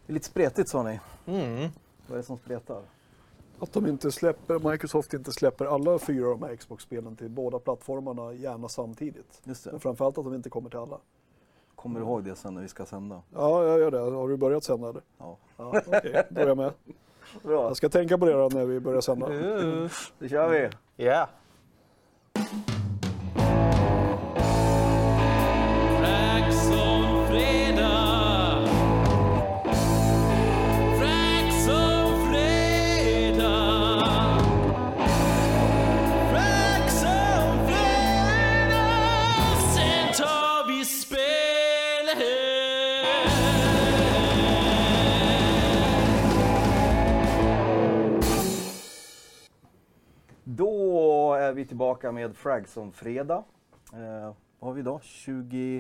Det är lite spretigt, sa ni. Mm. Vad är det som spretar? Att Microsoft inte släpper alla 4 av de här Xbox-spelen till båda plattformarna gärna samtidigt. Just det. Men framförallt att de inte kommer till alla. Kommer du ihåg det sen när vi ska sända? Ja, jag gör det. Har du börjat sända det? Ja. Ja, okej. Då är jag med. Bra. Jag ska tänka på det då när vi börjar sända. Det kör vi. Ja. Då är vi tillbaka med Fragzone-fredag. Vad har vi idag? 23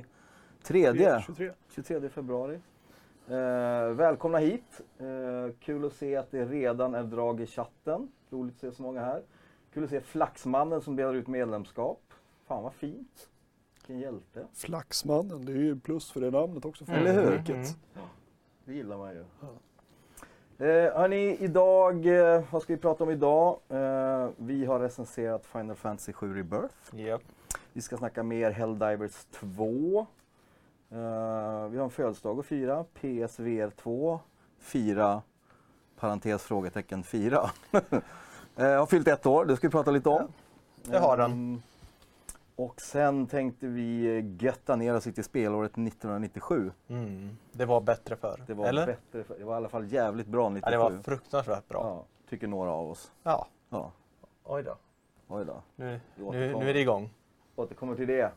februari. Välkomna hit. Kul att se att det redan är drag i chatten. Roligt att se så många här. Kul att se Flaxmannen som delar ut medlemskap. Fan vad fint. Vilken hjälte. Flaxmannen, det är ju plus för det namnet också. Eller hur? Det gillar man ju. Hörni, idag, vad ska vi prata om idag? Vi har recenserat Final Fantasy 7 Rebirth. Yep. Vi ska snacka mer Helldivers 2. Vi har en födelsedag att fira. PSVR 2. 4. Parentes frågetecken 4. Har fyllt 1 år, det ska vi prata lite om. Det har den. Och sen tänkte vi götta ner oss i spelåret 1997. Det var bättre förr. Det var eller? bättre för, det var i alla fall jävligt bra 97. Ja, det var fruktansvärt bra. Ja, tycker några av oss. Ja. Ja. Oj då. Oj då. Nu är det igång. Återkommer till det.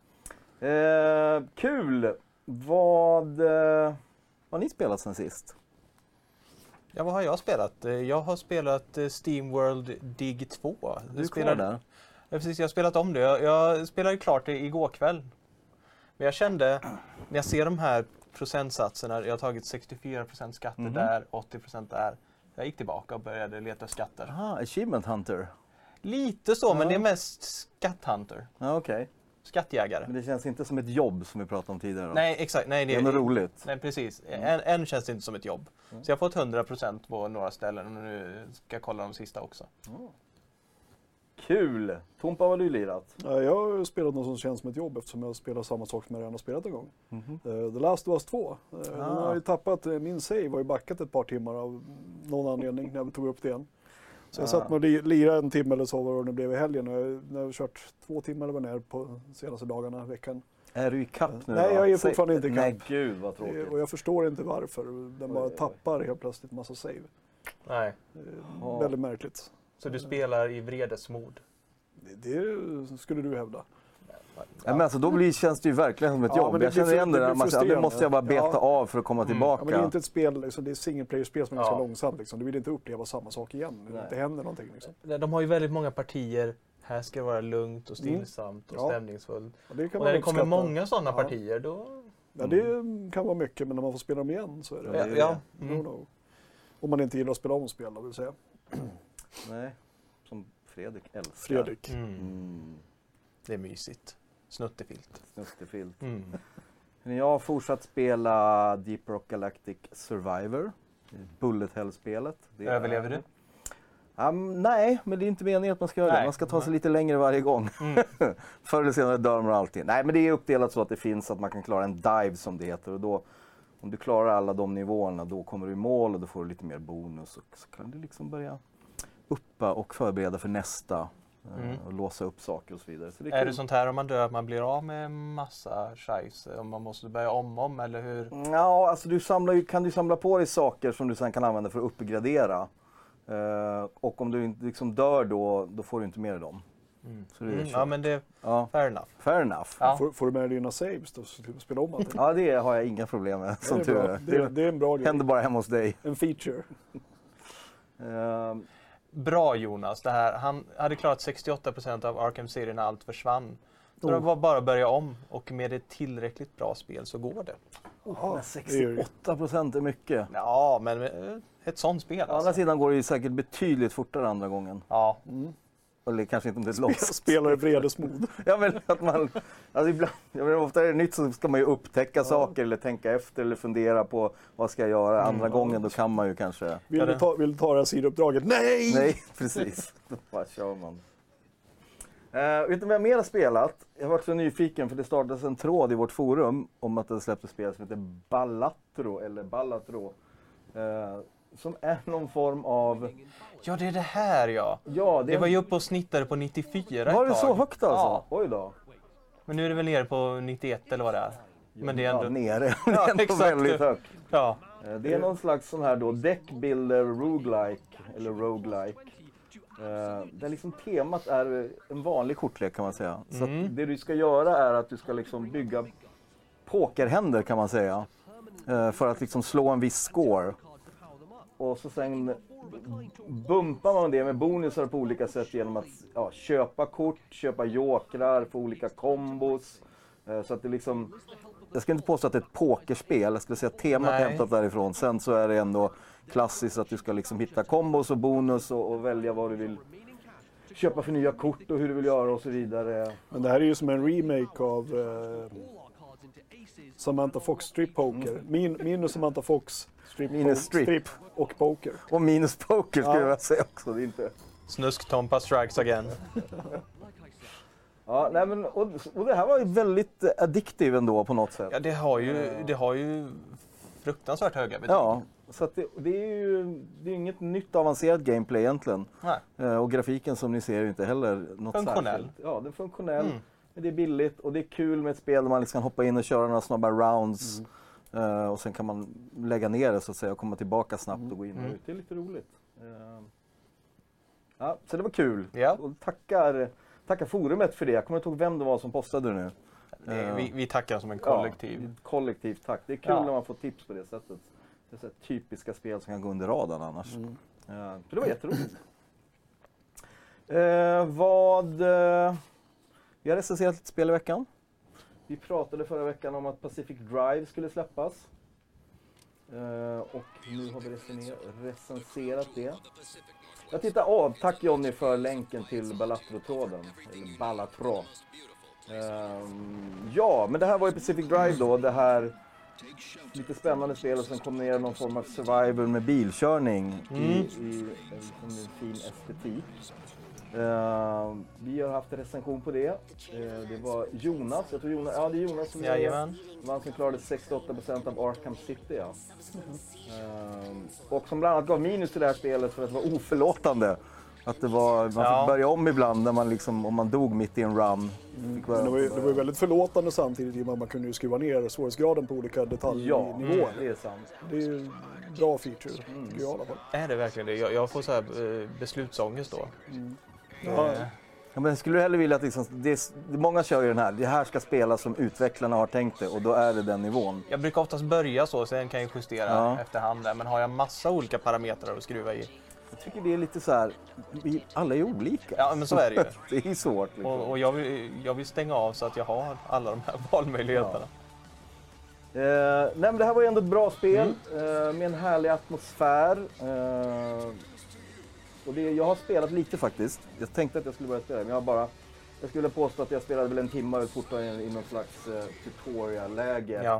Kul! Vad har ni spelat sen sist? Ja, vad har jag spelat? Jag har spelat SteamWorld Dig 2. Du är kvar där? Ja, precis, jag har spelat om det. Jag spelade klart det igår kväll. Men jag kände, när jag ser de här procentsatserna, jag har tagit 64% skatter där, 80% där. Jag gick tillbaka och började leta skatter. Aha, Achievement Hunter. Lite så, men det är mest skatthunter. Ja, okej. Skattjägare. Men det känns inte som ett jobb som vi pratade om tidigare då. Nej, exakt. Nej, det är nog roligt. Nej, precis. Än känns det inte som ett jobb. Så jag har fått 100% på några ställen och nu ska jag kolla de sista också. Kul! Tompa, vad har du lirat? Ja, jag har spelat något som känns som ett jobb eftersom jag spelar samma sak som jag redan har spelat en gång. The Last of Us 2. Den har ju tappat, min save har ju backat ett par timmar av någon anledning när jag tog upp det igen. Så jag satt med och lirade en timme eller så var det blev i helgen. Jag har kört 2 timmar eller vad ner på senaste dagarna, veckan. Är du i kapp nu? Nej, då? jag är fortfarande inte i kapp. Nej, gud vad tråkigt. Och jag förstår inte varför. Den bara tappar helt plötsligt massa save. Nej. Väldigt märkligt. Så du spelar i vredesmod? Det skulle du hävda. Ja, men alltså, då känns det ju verkligen som ett jobb. Men jag känner igen det där. Det måste jag bara beta av för att komma tillbaka. Ja, men det är inte ett spel, liksom, det är single player-spel som är så långsamt. Liksom. Du vill inte uppleva samma sak igen. Det händer någonting. Liksom. De har ju väldigt många partier. Här ska det vara lugnt och stillsamt och stämningsfullt. Och det kan och när det kommer många sådana partier då... Ja, det kan vara mycket, men när man får spela dem igen så är det... No. Om man inte gillar att spela om spel, vill säga. Nej, som Fredrik älskar. Fredrik. Det är mysigt. Snuttefilt. Jag har fortsatt spela Deep Rock Galactic Survivor. Bullet Hell-spelet. Överlever du? Nej, men det är inte meningen att man ska göra det. Man ska ta sig lite längre varje gång. Förr eller senare dör man alltid. Nej, men det är uppdelat så att det finns att man kan klara en dive som det heter. Och då, om du klarar alla de nivåerna, då kommer du i mål och då får du lite mer bonus. Och så kan du liksom börja uppa och förbereda för nästa. Och låsa upp saker och så vidare. Så det är det sånt här om man dör att man blir av med massa scheiss? Om man måste börja om eller hur? Ja, alltså kan du samla på dig saker som du sen kan använda för att uppgradera. Och om du inte liksom dör då får du inte med dig dem. Så det är ja, men det är fair enough. Fair enough. Ja. Får du med dina saves då så slipper spela om allting? Ja, det har jag inga problem med. Som tur är. Det är en bra grej. Händer bara hemma hos dig. En feature. Bra Jonas, det här. Han hade klarat 68% av Arkham City när allt försvann. Så det var bara att börja om och med ett tillräckligt bra spel så går det. Men 68% är mycket. Ja, men ett sånt spel Å andra sidan går det ju säkert betydligt fortare andra gången. Ja. Eller kanske inte om det är lost. Spelar i vredesmod. Ja, men att man... Alltså ibland, jag menar, ofta är det nytt så ska man ju upptäcka saker eller tänka efter eller fundera på vad ska jag göra. Andra gången då kan man ju kanske... Vill du ta det här sidouppdraget? Nej! Nej, precis. Då bara kör man. Vet du vad jag mer har spelat? Jag har varit så nyfiken för det startades en tråd i vårt forum om att det släpptes spel som heter Ballatro. Som är någon form av... Ja, det är det här ja. Det var ju uppe och snittade på 94 Var det så högt alltså? Ja. Oj då. Men nu är det väl nere på 91 eller vad det är. Men det är ändå... Ja, nere. Det är ändå väldigt högt. Ja. Det är någon slags sån här då deckbuilder roguelike. Där liksom temat är en vanlig kortlek kan man säga. Så att det du ska göra är att du ska liksom bygga pokerhänder kan man säga. För att liksom slå en viss score. Och så sen bumpar man det med bonusar på olika sätt genom att köpa kort, köpa jokrar för olika kombos. Så att det liksom... Jag ska inte påstå att det är ett pokerspel, jag skulle säga att temat är hämtat därifrån. Sen så är det ändå klassiskt att du ska liksom hitta kombos och bonus och välja vad du vill köpa för nya kort och hur du vill göra och så vidare. Men det här är ju som en remake av Samantha Fox Strip Poker. Minus Samantha Fox Strip och Poker. Och minus Poker skulle jag säga också. Det är inte... Snusk-Tompa strikes again. Ja, nej men, och det här var ju väldigt addictive ändå på något sätt. Ja, det har ju fruktansvärt höga betyg. Ja, så att det är ju inget nytt avancerat gameplay egentligen. Nej. Och grafiken som ni ser är ju inte heller något funktionell. Särskilt. Ja, det är funktionell. Men det är billigt och det är kul med ett spel där man liksom kan hoppa in och köra några snabba rounds. Och sen kan man lägga ner det så att säga och komma tillbaka snabbt och gå in och ut. Det är lite roligt. Ja, så det var kul. Ja. Och tackar forumet för det. Jag kommer inte ihåg vem det var som postade nu. Vi tackar som en kollektiv. Ja, kollektivt tack. Det är kul när man får tips på det sättet. Det är så typiska spel som kan gå under radarn annars. För det var jätteroligt. Vi har recenserat ett spel i veckan. Vi pratade förra veckan om att Pacific Drive skulle släppas. Och nu har vi recenserat det. Jag tittar tack Johnny för länken till Ballatro-tråden. Eller Ballatro. Ja, men det här var ju Pacific Drive då. Det här lite spännande spel och sen kombinerar någon form av survival med bilkörning i en fin estetik. Vi har haft en recension på det. Det var Jonas, det är Jonas som som klarade 68% av Arkham City. Ja. Och som bland annat gav minus till det här spelet för att det var oförlåtande. Att det var, man fick börja om ibland när man liksom, om man dog mitt i en run. Det var ju väldigt förlåtande samtidigt i och med att man kunde ju skruva ner svårighetsgraden på olika detaljnivåer. Ja, det är sant. Det är ju en bra feature, tycker jag i alla fall. Är det verkligen det? Jag får så här beslutsångest då. Ja, men skulle du hellre vilja att liksom, många kör ju den här, det här ska spelas som utvecklarna har tänkt det och då är det den nivån. Jag brukar oftast börja så, sen kan jag justera efterhand där, men har jag massa olika parametrar att skruva i. Jag tycker det är lite så här, alla är olika. Ja, men så är det ju. Det är svårt. Liksom. Och jag vill stänga av så att jag har alla de här valmöjligheterna. Nej, men det här var ju ändå ett bra spel med en härlig atmosfär. Och jag har spelat lite faktiskt. Jag tänkte att jag skulle börja spela, men jag skulle påstå att jag spelade väl en timme och fortfarande i någon slags tutorial-läge. Ja.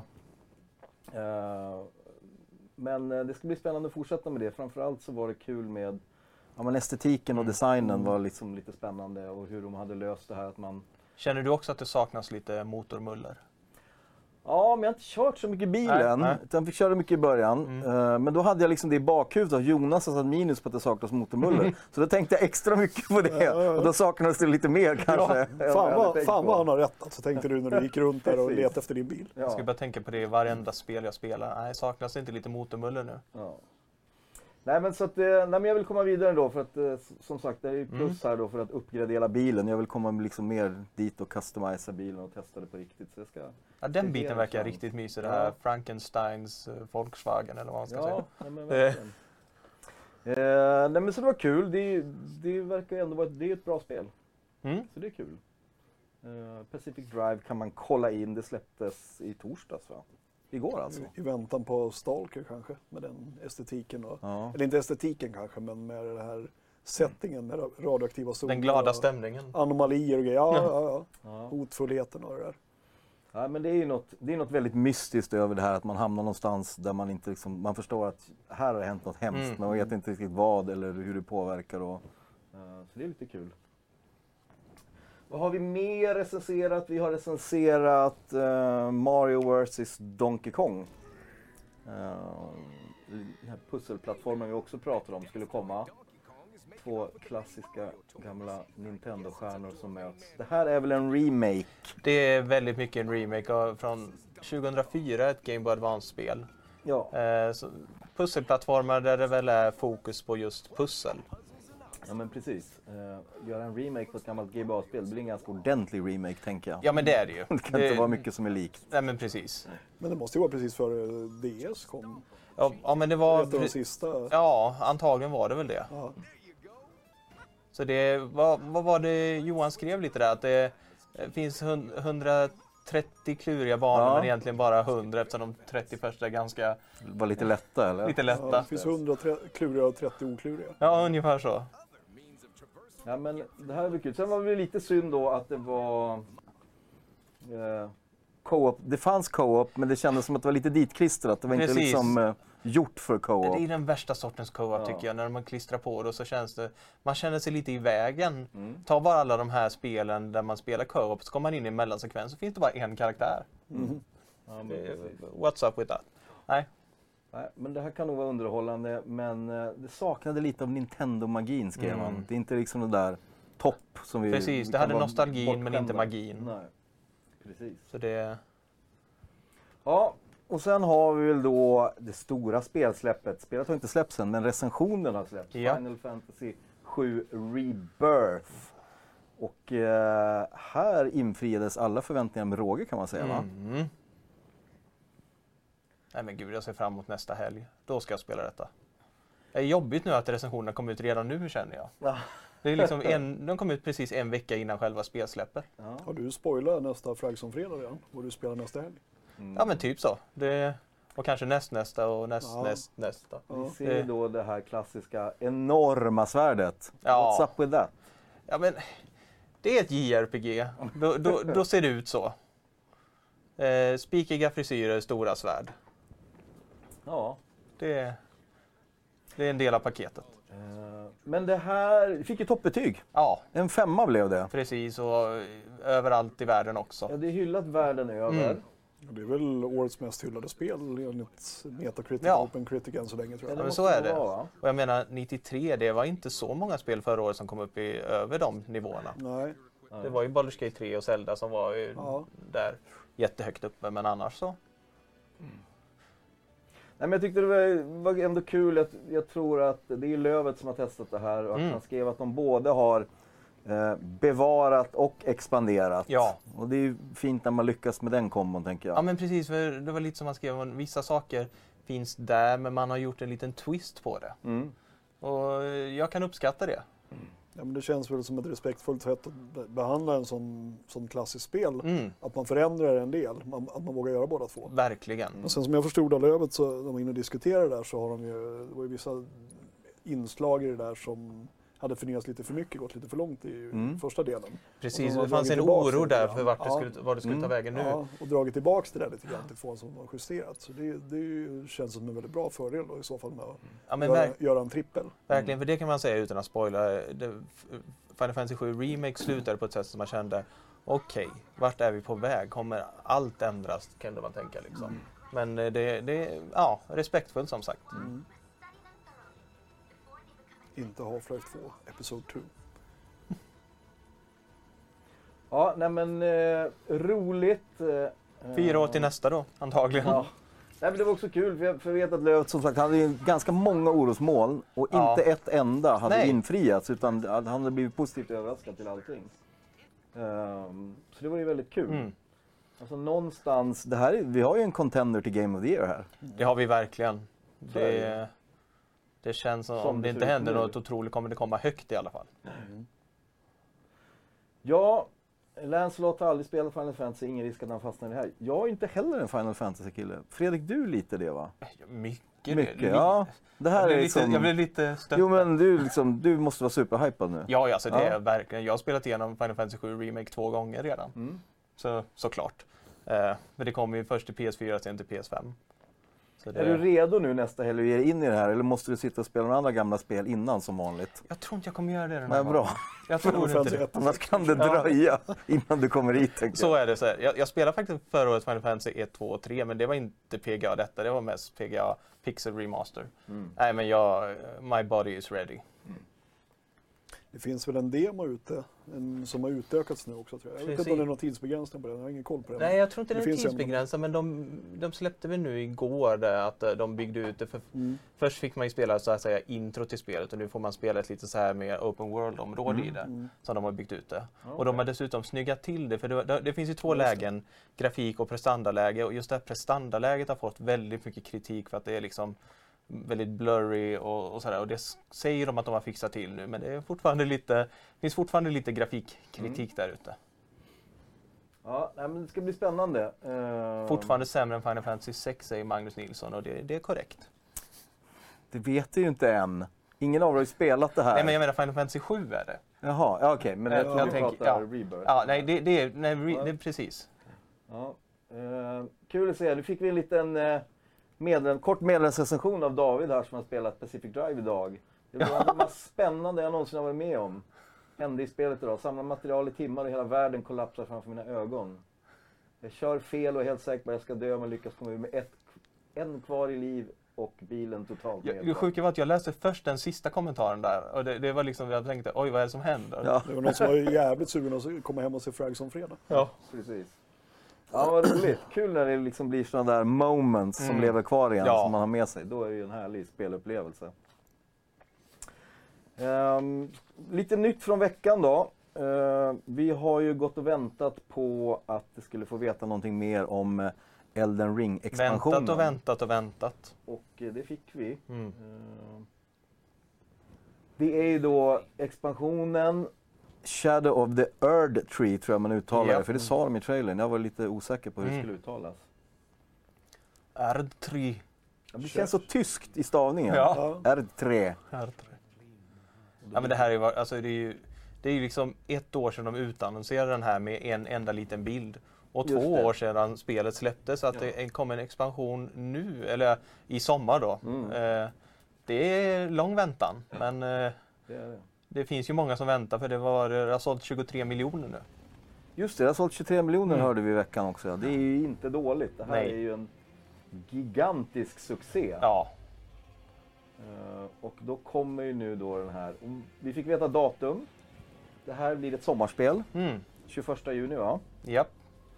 Men det ska bli spännande att fortsätta med det. Framförallt så var det kul med estetiken och designen var liksom lite spännande och hur de hade löst det här att man... Känner du också att det saknas lite motormuller? Ja, men jag har inte kört så mycket bilen. Nej. Jag fick köra mycket i början. Men då hade jag liksom det i bakhuvudet av Jonas satt minus på att det saknas motormuller. Så då tänkte jag extra mycket på det. Och då saknades det lite mer kanske. Fan vad han har rätt. Så tänkte du när du gick runt där och letade efter din bil. Jag ska bara tänka på det i varenda spel jag spelar. Nej, saknas det inte lite motormuller nu? Ja. Nej, men så att, jag vill komma vidare då för att som sagt det är ju plus här då för att uppgradera bilen. Jag vill komma liksom mer dit och customisa bilen och testa det på riktigt. Så jag ska den biten verkar riktigt mysig, det här Frankensteins Volkswagen eller vad man ska säga. Nej, men verkligen. Nej, men så det var kul. Det verkar ändå vara ett bra spel. Så det är kul. Pacific Drive kan man kolla in. Det släpptes i torsdags va? Igår alltså. I väntan på Stalker kanske, med den estetiken. Eller inte estetiken kanske, men med det här settingen med radioaktiva zoner. Den glada stämningen. Anomalier och grejer. Ja. Hotfullheten och det där. Ja, men det är något väldigt mystiskt över det här att man hamnar någonstans där man inte liksom, man förstår att här har det hänt något hemskt, men man vet inte riktigt vad eller hur det påverkar. Så det är lite kul. Vad har vi mer recenserat? Vi har recenserat Mario vs Donkey Kong. Den här pusselplattformen vi också pratar om skulle komma. 2 klassiska gamla Nintendo-stjärnor som möts. Det här är väl en remake? Det är väldigt mycket en remake från 2004, ett Game Boy Advance-spel. Ja. Pusselplattformar där det väl är fokus på just pussel. Ja men precis. Göra en remake på ett gammalt Game Boy-spel, det blir en ganska ordentlig remake tänker jag. Ja men det är det ju. Det kan inte vara mycket som är likt. Nej men precis. Men det måste ju vara precis före DS kom. Ja men det var... Ett av de sista. Ja, antagligen var det väl det. Ja. Så det, vad var det Johan skrev lite där? Att det finns 130 kluriga banor men egentligen bara 100 eftersom de 30 första är ganska... Var lite lätta eller? Lite lätta. Ja, det finns 100 kluriga och 30 okluriga. Ja, ungefär så. Ja men det här är kul. Sen var det lite synd då att det var co-op. Det fanns co-op men det kändes som att det var lite ditklistrat. Det var inte liksom gjort för co-op. Det är den värsta sortens co-op tycker jag. När man klistrar på det så känns det... Man känner sig lite i vägen. Ta bara alla de här spelen där man spelar co-op så kommer man in i en mellansekvens så finns det bara en karaktär. What's up with that? Nej, men det här kan nog vara underhållande, men det saknade lite av Nintendo-magin skrev man. Det är inte liksom det där topp som vi... Precis, det hade nostalgin men inte magin. Nej, precis. Så det... Ja, och sen har vi väl då det stora spelsläppet. Spelet har inte släppts än, men recensionen har släppts. Ja. Final Fantasy 7 Rebirth. Och här infriades alla förväntningar med råge kan man säga va? Nej men gud, jag ser fram emot nästa helg. Då ska jag spela detta. Det är jobbigt nu att recensionerna kommer ut redan nu känner jag. Ja. Det är liksom de kom ut precis en vecka innan själva spelsläppet. Ja. Har du spoilat nästa Fragson-fredag redan? Och du spelar nästa helg? Ja men typ så. Och kanske nästa och nästa. Vi ser då det här klassiska enorma svärdet. Ja. What's up with that? Ja men det är ett JRPG. Då ser det ut så. Spikiga frisyrer, stora svärd. Ja. Det är en del av paketet. Men det här fick ju toppbetyg. Ja. En 5 blev det. Precis, och överallt i världen också. Ja, det är hyllat världen över. Det är väl årets mest hyllade spel enligt Metacritic och Open Critic än så länge tror jag. Ja, men så är det. Och jag menar 93, det var inte så många spel förra året som kom upp över de nivåerna. Nej. Det var ju Baldur's Gate 3 och Zelda som var där jättehögt uppe, men annars så. Nej, men jag tyckte det var ändå kul. Jag tror att det är Lövet som har testat det här och att han skrev att de både har bevarat och expanderat. Ja. Och det är ju fint när man lyckas med den kombon tänker jag. Ja men precis, för det var lite som man skrev, vissa saker finns där men man har gjort en liten twist på det. Och jag kan uppskatta det. Ja, men det känns väl som ett respektfullt sätt att behandla en sån klassisk spel. Att man förändrar en del, att man vågar göra båda två. Verkligen. Och sen som jag förstod av Lövet så när de var inne och diskuterade där så har de ju, det var ju vissa inslag i det där som hade förnyats lite för mycket, gått lite för långt i första delen. Precis, det fanns en oro där för vart det skulle ta vägen nu. Ja, och dragit tillbaks det där lite grann till tvåan som var justerat. Så det känns som en väldigt bra fördel då, i så fall med att göra en trippel. Verkligen, för det kan man säga utan att spoila. Final Fantasy 7 Remake slutade på ett sätt som man kände okej, vart är vi på väg? Kommer allt ändras, kunde man tänka liksom. Men det är respektfullt som sagt. Inte Half-Life 2, Episode 2. Ja, nej men roligt. 4 år till nästa då, antagligen. Ja. Nej, men det var också kul, för jag vet att Lövet som sagt hade ganska många orosmoln och inte ett enda hade infriats, utan han hade blivit positivt överraskad till allting. Så det var ju väldigt kul. Alltså någonstans, vi har ju en contender till Game of the Year här. Det har vi verkligen. Det känns som om det inte händer något otroligt kommer det komma högt i alla fall. Ja, Lancelot har aldrig spelat Final Fantasy, ingen risk att han fastnar i det här. Jag är inte heller en Final Fantasy-kille. Fredrik, du lite det va? Mycket, ja. Det här är liksom... Jag blir lite stött. Jo, men du måste vara superhypad nu. Ja, alltså det är verkligen. Jag har spelat igenom Final Fantasy 7 Remake 2 gånger redan. Såklart. Men det kommer ju först till PS4 och sen till PS5. Är du redo nu nästa helg att ge dig in i det här, eller måste du sitta och spela några andra gamla spel innan som vanligt? Jag tror inte jag kommer göra det den här gången. Bra. Jag tror inte det. Annars kan det dröja innan du kommer hit, tänker jag. Så är det. Så här. Jag spelade faktiskt förra året Final Fantasy 1, 2 och 3, men det var inte PGA detta. Det var mest PGA Pixel Remaster. Nej, men my body is ready. Det finns väl en demo ute som har utökats nu också, tror jag. Jag vet inte om det är någon tidsbegränsning på det, jag har ingen koll på det. Nej, jag tror inte det är tidsbegränsad, men de släppte väl nu igår att de byggde ut det. Först fick man ju spela så att säga intro till spelet, och nu får man spela ett lite så här mer open world-område i det, som de har byggt ut det. Okay. Och de har dessutom snyggat till det, för det finns ju två lägen, grafik och prestandaläge, och just det här prestandaläget har fått väldigt mycket kritik för att det är liksom väldigt blurry och sådär, och det säger de att de har fixat till nu, men det är finns fortfarande lite grafikkritik där ute. Ja, men det ska bli spännande. Fortfarande sämre än Final Fantasy 6, säger Magnus Nilsson, och det är korrekt. Det vet du ju inte än. Ingen av er har ju spelat det här. Nej, men jag menar Final Fantasy 7 är det. Jaha, ja, okej, men jag pratar Rebirth. Ja, nej, det är precis. Ja, kul att se. Nu fick vi en liten kort medlemsrecension av David här som har spelat Pacific Drive idag. Det var det mest spännande jag någonsin har varit med om. Hände i spelet idag. Samla material i timmar och hela världen kollapsar framför mina ögon. Jag kör fel och är helt säker på att jag ska dö, men lyckas komma ut med en kvar i liv och bilen totalt. Det sjuka var att jag läste först den sista kommentaren där, och det var liksom, jag tänkte, oj, vad är det som händer? Ja. Det var någon som var jävligt sugen att komma hem och se Frags om fredag. Ja, precis. Ja, vad roligt. Kul när det liksom blir sådana där moments som lever kvar igen, som man har med sig. Då är det ju en härlig spelupplevelse. Lite nytt från veckan då. Vi har ju gått och väntat på att det skulle få veta någonting mer om Elden Ring-expansionen. Väntat. Och det fick vi. Det är ju då expansionen Shadow of the Erdtree, tror jag man uttalar det, för det sa de i trailern. Jag var lite osäker på hur det skulle uttalas. Erdtree. Ja, det känns så tyskt i stavningen. Ja. Erdtree. Ja, men det här är alltså det är ju liksom 1 år sedan de utannonserade den här med en enda liten bild. Och 2 år sedan spelet släpptes, så att det kommer en expansion nu, eller i sommar då. Det är lång väntan, men det finns ju många som väntar, för det har sålt 23 miljoner nu. Just det har sålt 23 miljoner hörde vi i veckan också. Det är ju inte dåligt. Det här är ju en gigantisk succé. Ja. Och då kommer ju nu då den här. Vi fick veta datum. Det här blir ett sommarspel. 21 juni, va? Japp.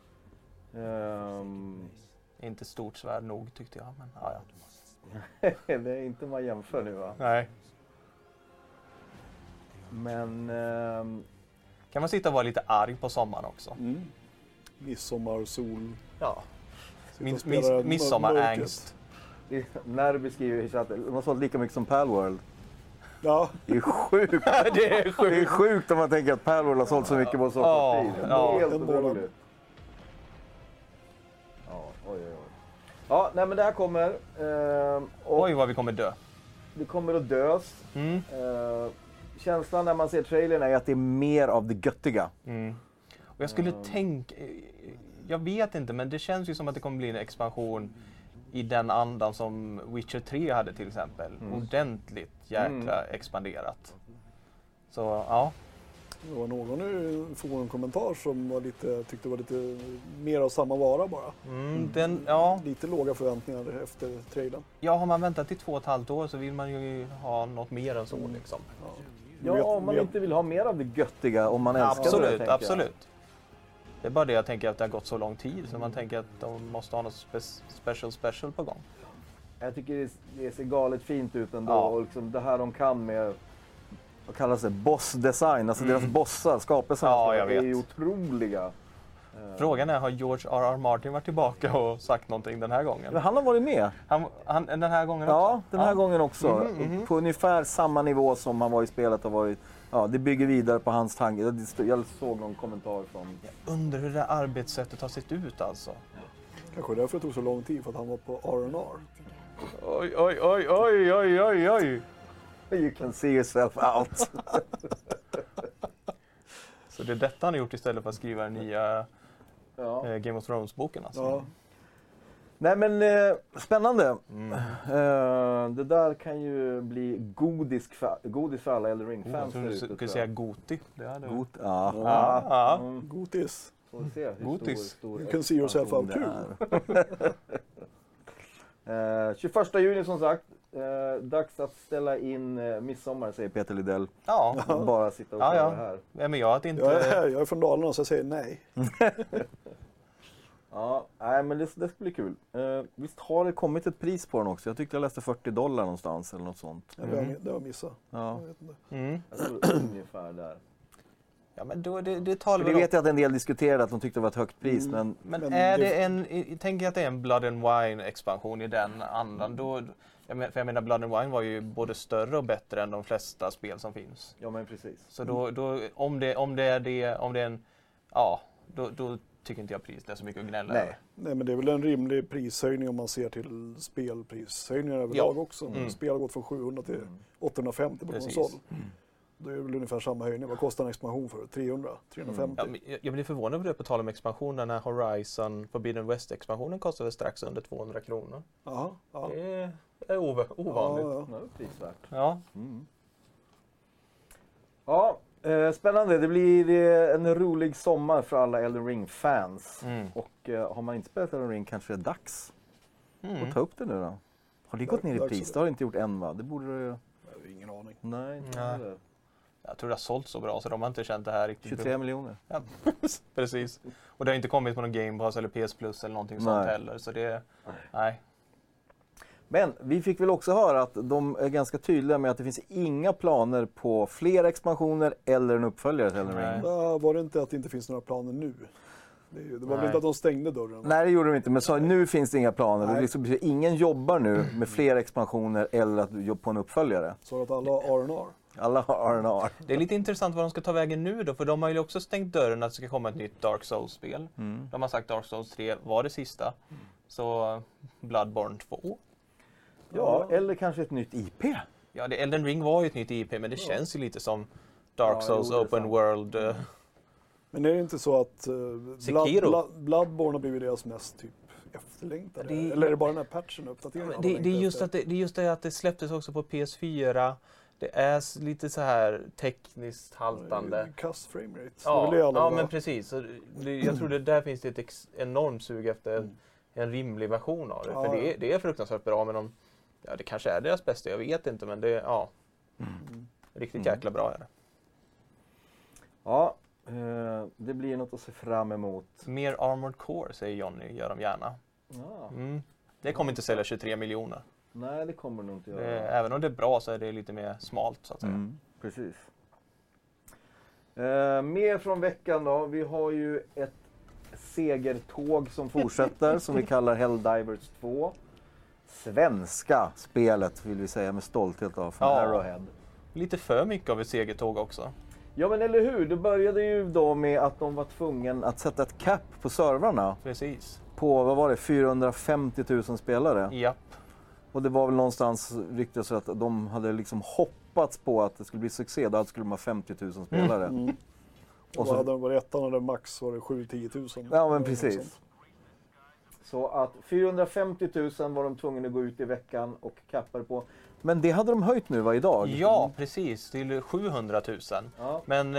Inte stort svärd nog, tyckte jag, men ja. Det är inte man jämför nu, va? Nej. Men kan man sitta och vara lite arg på sommaren också? Midsommar, sol. Ja. Midsommarängst. När du beskriver i chatten, de har sålt lika mycket som Palworld. Ja. Det är sjukt. Det är sjukt om man tänker att Palworld har sålt så mycket på så kort tid. Det är helt otroligt. Oj. Ja, nej, men det här kommer. Oj, vad vi kommer dö. Det kommer att dös. Känslan när man ser trailern är att det är mer av det göttiga. Och jag skulle tänka, jag vet inte, men det känns ju som att det kommer bli en expansion i den andan som Witcher 3 hade till exempel. Ordentligt jäkla expanderat. Så ja. Det var någon i en kommentar som tyckte det var lite mer av samma vara bara. Lite låga förväntningar efter trailern. Ja, har man väntat i 2,5 år så vill man ju ha något mer än så liksom. Ja, om man inte vill ha mer av det göttiga, om man älskar det. Absolut. Det är bara det jag tänker, att det har gått så lång tid, så man tänker att de måste ha något special på gång. Jag tycker det ser galet fint ut ändå, och liksom det här de kan med, vad kallas det, boss-design, alltså deras bossar, skapelserna är ju otroliga. Frågan är, har George R.R. Martin varit tillbaka och sagt någonting den här gången? Men han har varit med. Han den här gången också? Ja, den här gången också. På ungefär samma nivå som han var i spelet har varit. Ja, det bygger vidare på hans tanke. Jag såg någon kommentar från... Jag undrar hur det arbetssättet har sett ut alltså. Kanske därför det tog så lång tid, för att han var på R&R. Oj, oj, oj, oj, oj, oj, oj. You can see yourself out. Så det är detta han har gjort istället för att skriva den nya Game of Thrones-boken alltså. Ja. Nej men spännande. Det där kan ju bli godis för alla Elden Ring-fans. Jag skulle säga Goti. Gotis. Får vi se hur stor You can see yourself out too. 21 juni som sagt. Dags att ställa in midsommar, säger Peter Lidell. Ja. Bara sitta och köra här. Ja, men jag är från Dalarna så jag säger nej. Ja, nej, men det ska bli kul. Visst har det kommit ett pris på den också? Jag tyckte jag läste $40 någonstans eller något sånt. Det har jag missat. Ja. Jag vet inte. Jag tror ungefär där. Ja, men då, det talar det vet jag att en del diskuterade att de tyckte det var ett högt pris. Men är det tänker jag att det är en Blood and Wine-expansion i den andan. Då, jag menar, Blood and Wine var ju både större och bättre än de flesta spel som finns. Ja, men precis. Så då om det är en, ja, då tycker inte jag priset är så mycket att gnälla över. Nej, men det är väl en rimlig prishöjning om man ser till spelprishöjningar överlag också. Spel har gått från 700 till 850 på konsol. Det är väl ungefär samma höjning. Vad kostar en expansion för? 300? 350? Ja, jag blir förvånad på det på tal om expansioner när Horizon Forbidden West-expansionen kostade strax under 200 kronor. Ja. Det är ovanligt. Ja, prisvärt. Ja. Ja, spännande. Det blir en rolig sommar för alla Elden Ring-fans. Och har man inte spelat Elden Ring kanske det är dags att ta upp det nu då. Har det gått ner i pris? Det har det inte gjort än, va? Det borde det... Jag har ingen aning. Nej, inte det. Jag tror det har sålt så bra så de har inte känt det här riktigt. 23 miljoner. Ja, precis. Och det har inte kommit på någon Game Pass eller PS Plus eller någonting sånt heller. Så det, nej. Men vi fick väl också höra att de är ganska tydliga med att det finns inga planer på fler expansioner eller en uppföljare till Elden Ring. Var det inte att det inte finns några planer nu? Det var väl inte att de stängde dörren? Nej, det gjorde de inte. Men så, nu finns det inga planer. Det liksom, ingen jobbar nu med fler expansioner eller att jobba på en uppföljare. Så att alla har R&R? Alla har R&R. Det är lite intressant vad de ska ta vägen nu då. För de har ju också stängt dörren att det ska komma ett nytt Dark Souls-spel. De har sagt Dark Souls 3 var det sista. Så Bloodborne 2. Ja, eller kanske ett nytt IP. Ja, Elden Ring var ju ett nytt IP, men det känns ju lite som Dark Souls Open World. Men är det inte så att Bloodborne har blivit deras mest typ efterlängtade? Eller är det bara den här patchen uppdateringen? Det är just det att det släpptes också på PS4. Det är lite så här tekniskt haltande. Kass framerate. Ja, men precis. Så jag tror där finns det ett enormt sug efter en rimlig version av det. För det är fruktansvärt bra, men det kanske är deras bästa, jag vet inte, men det är riktigt jäkla bra är det. Ja, det blir något att se fram emot. Mer Armored Core, säger Johnny, gör de gärna. Ja. Det kommer inte sälja 23 miljoner. Nej, det kommer nog inte göra. Även om det är bra så är det lite mer smalt så att säga. Precis. Mer från veckan då. Vi har ju ett segertåg som fortsätter som vi kallar Helldivers 2. Svenska spelet vill vi säga med stolthet av från Arrowhead. Lite för mycket av ett segertåg också. Ja, men eller hur? Det började ju då med att de var tvungna att sätta ett cap på servrarna. Precis. På, vad var det, 450 000 spelare? Japp. Och det var väl någonstans ryktet så att de hade liksom hoppats på att det skulle bli succé. Då skulle de ha 50 000 spelare. Och så hade de varit ettan och det max var det 7-10 000. Ja, men precis. Så att 450 000 var de tvungna att gå ut i veckan och kappade på. Men det hade de höjt nu idag. Ja, precis. Till 700 000. Ja. Men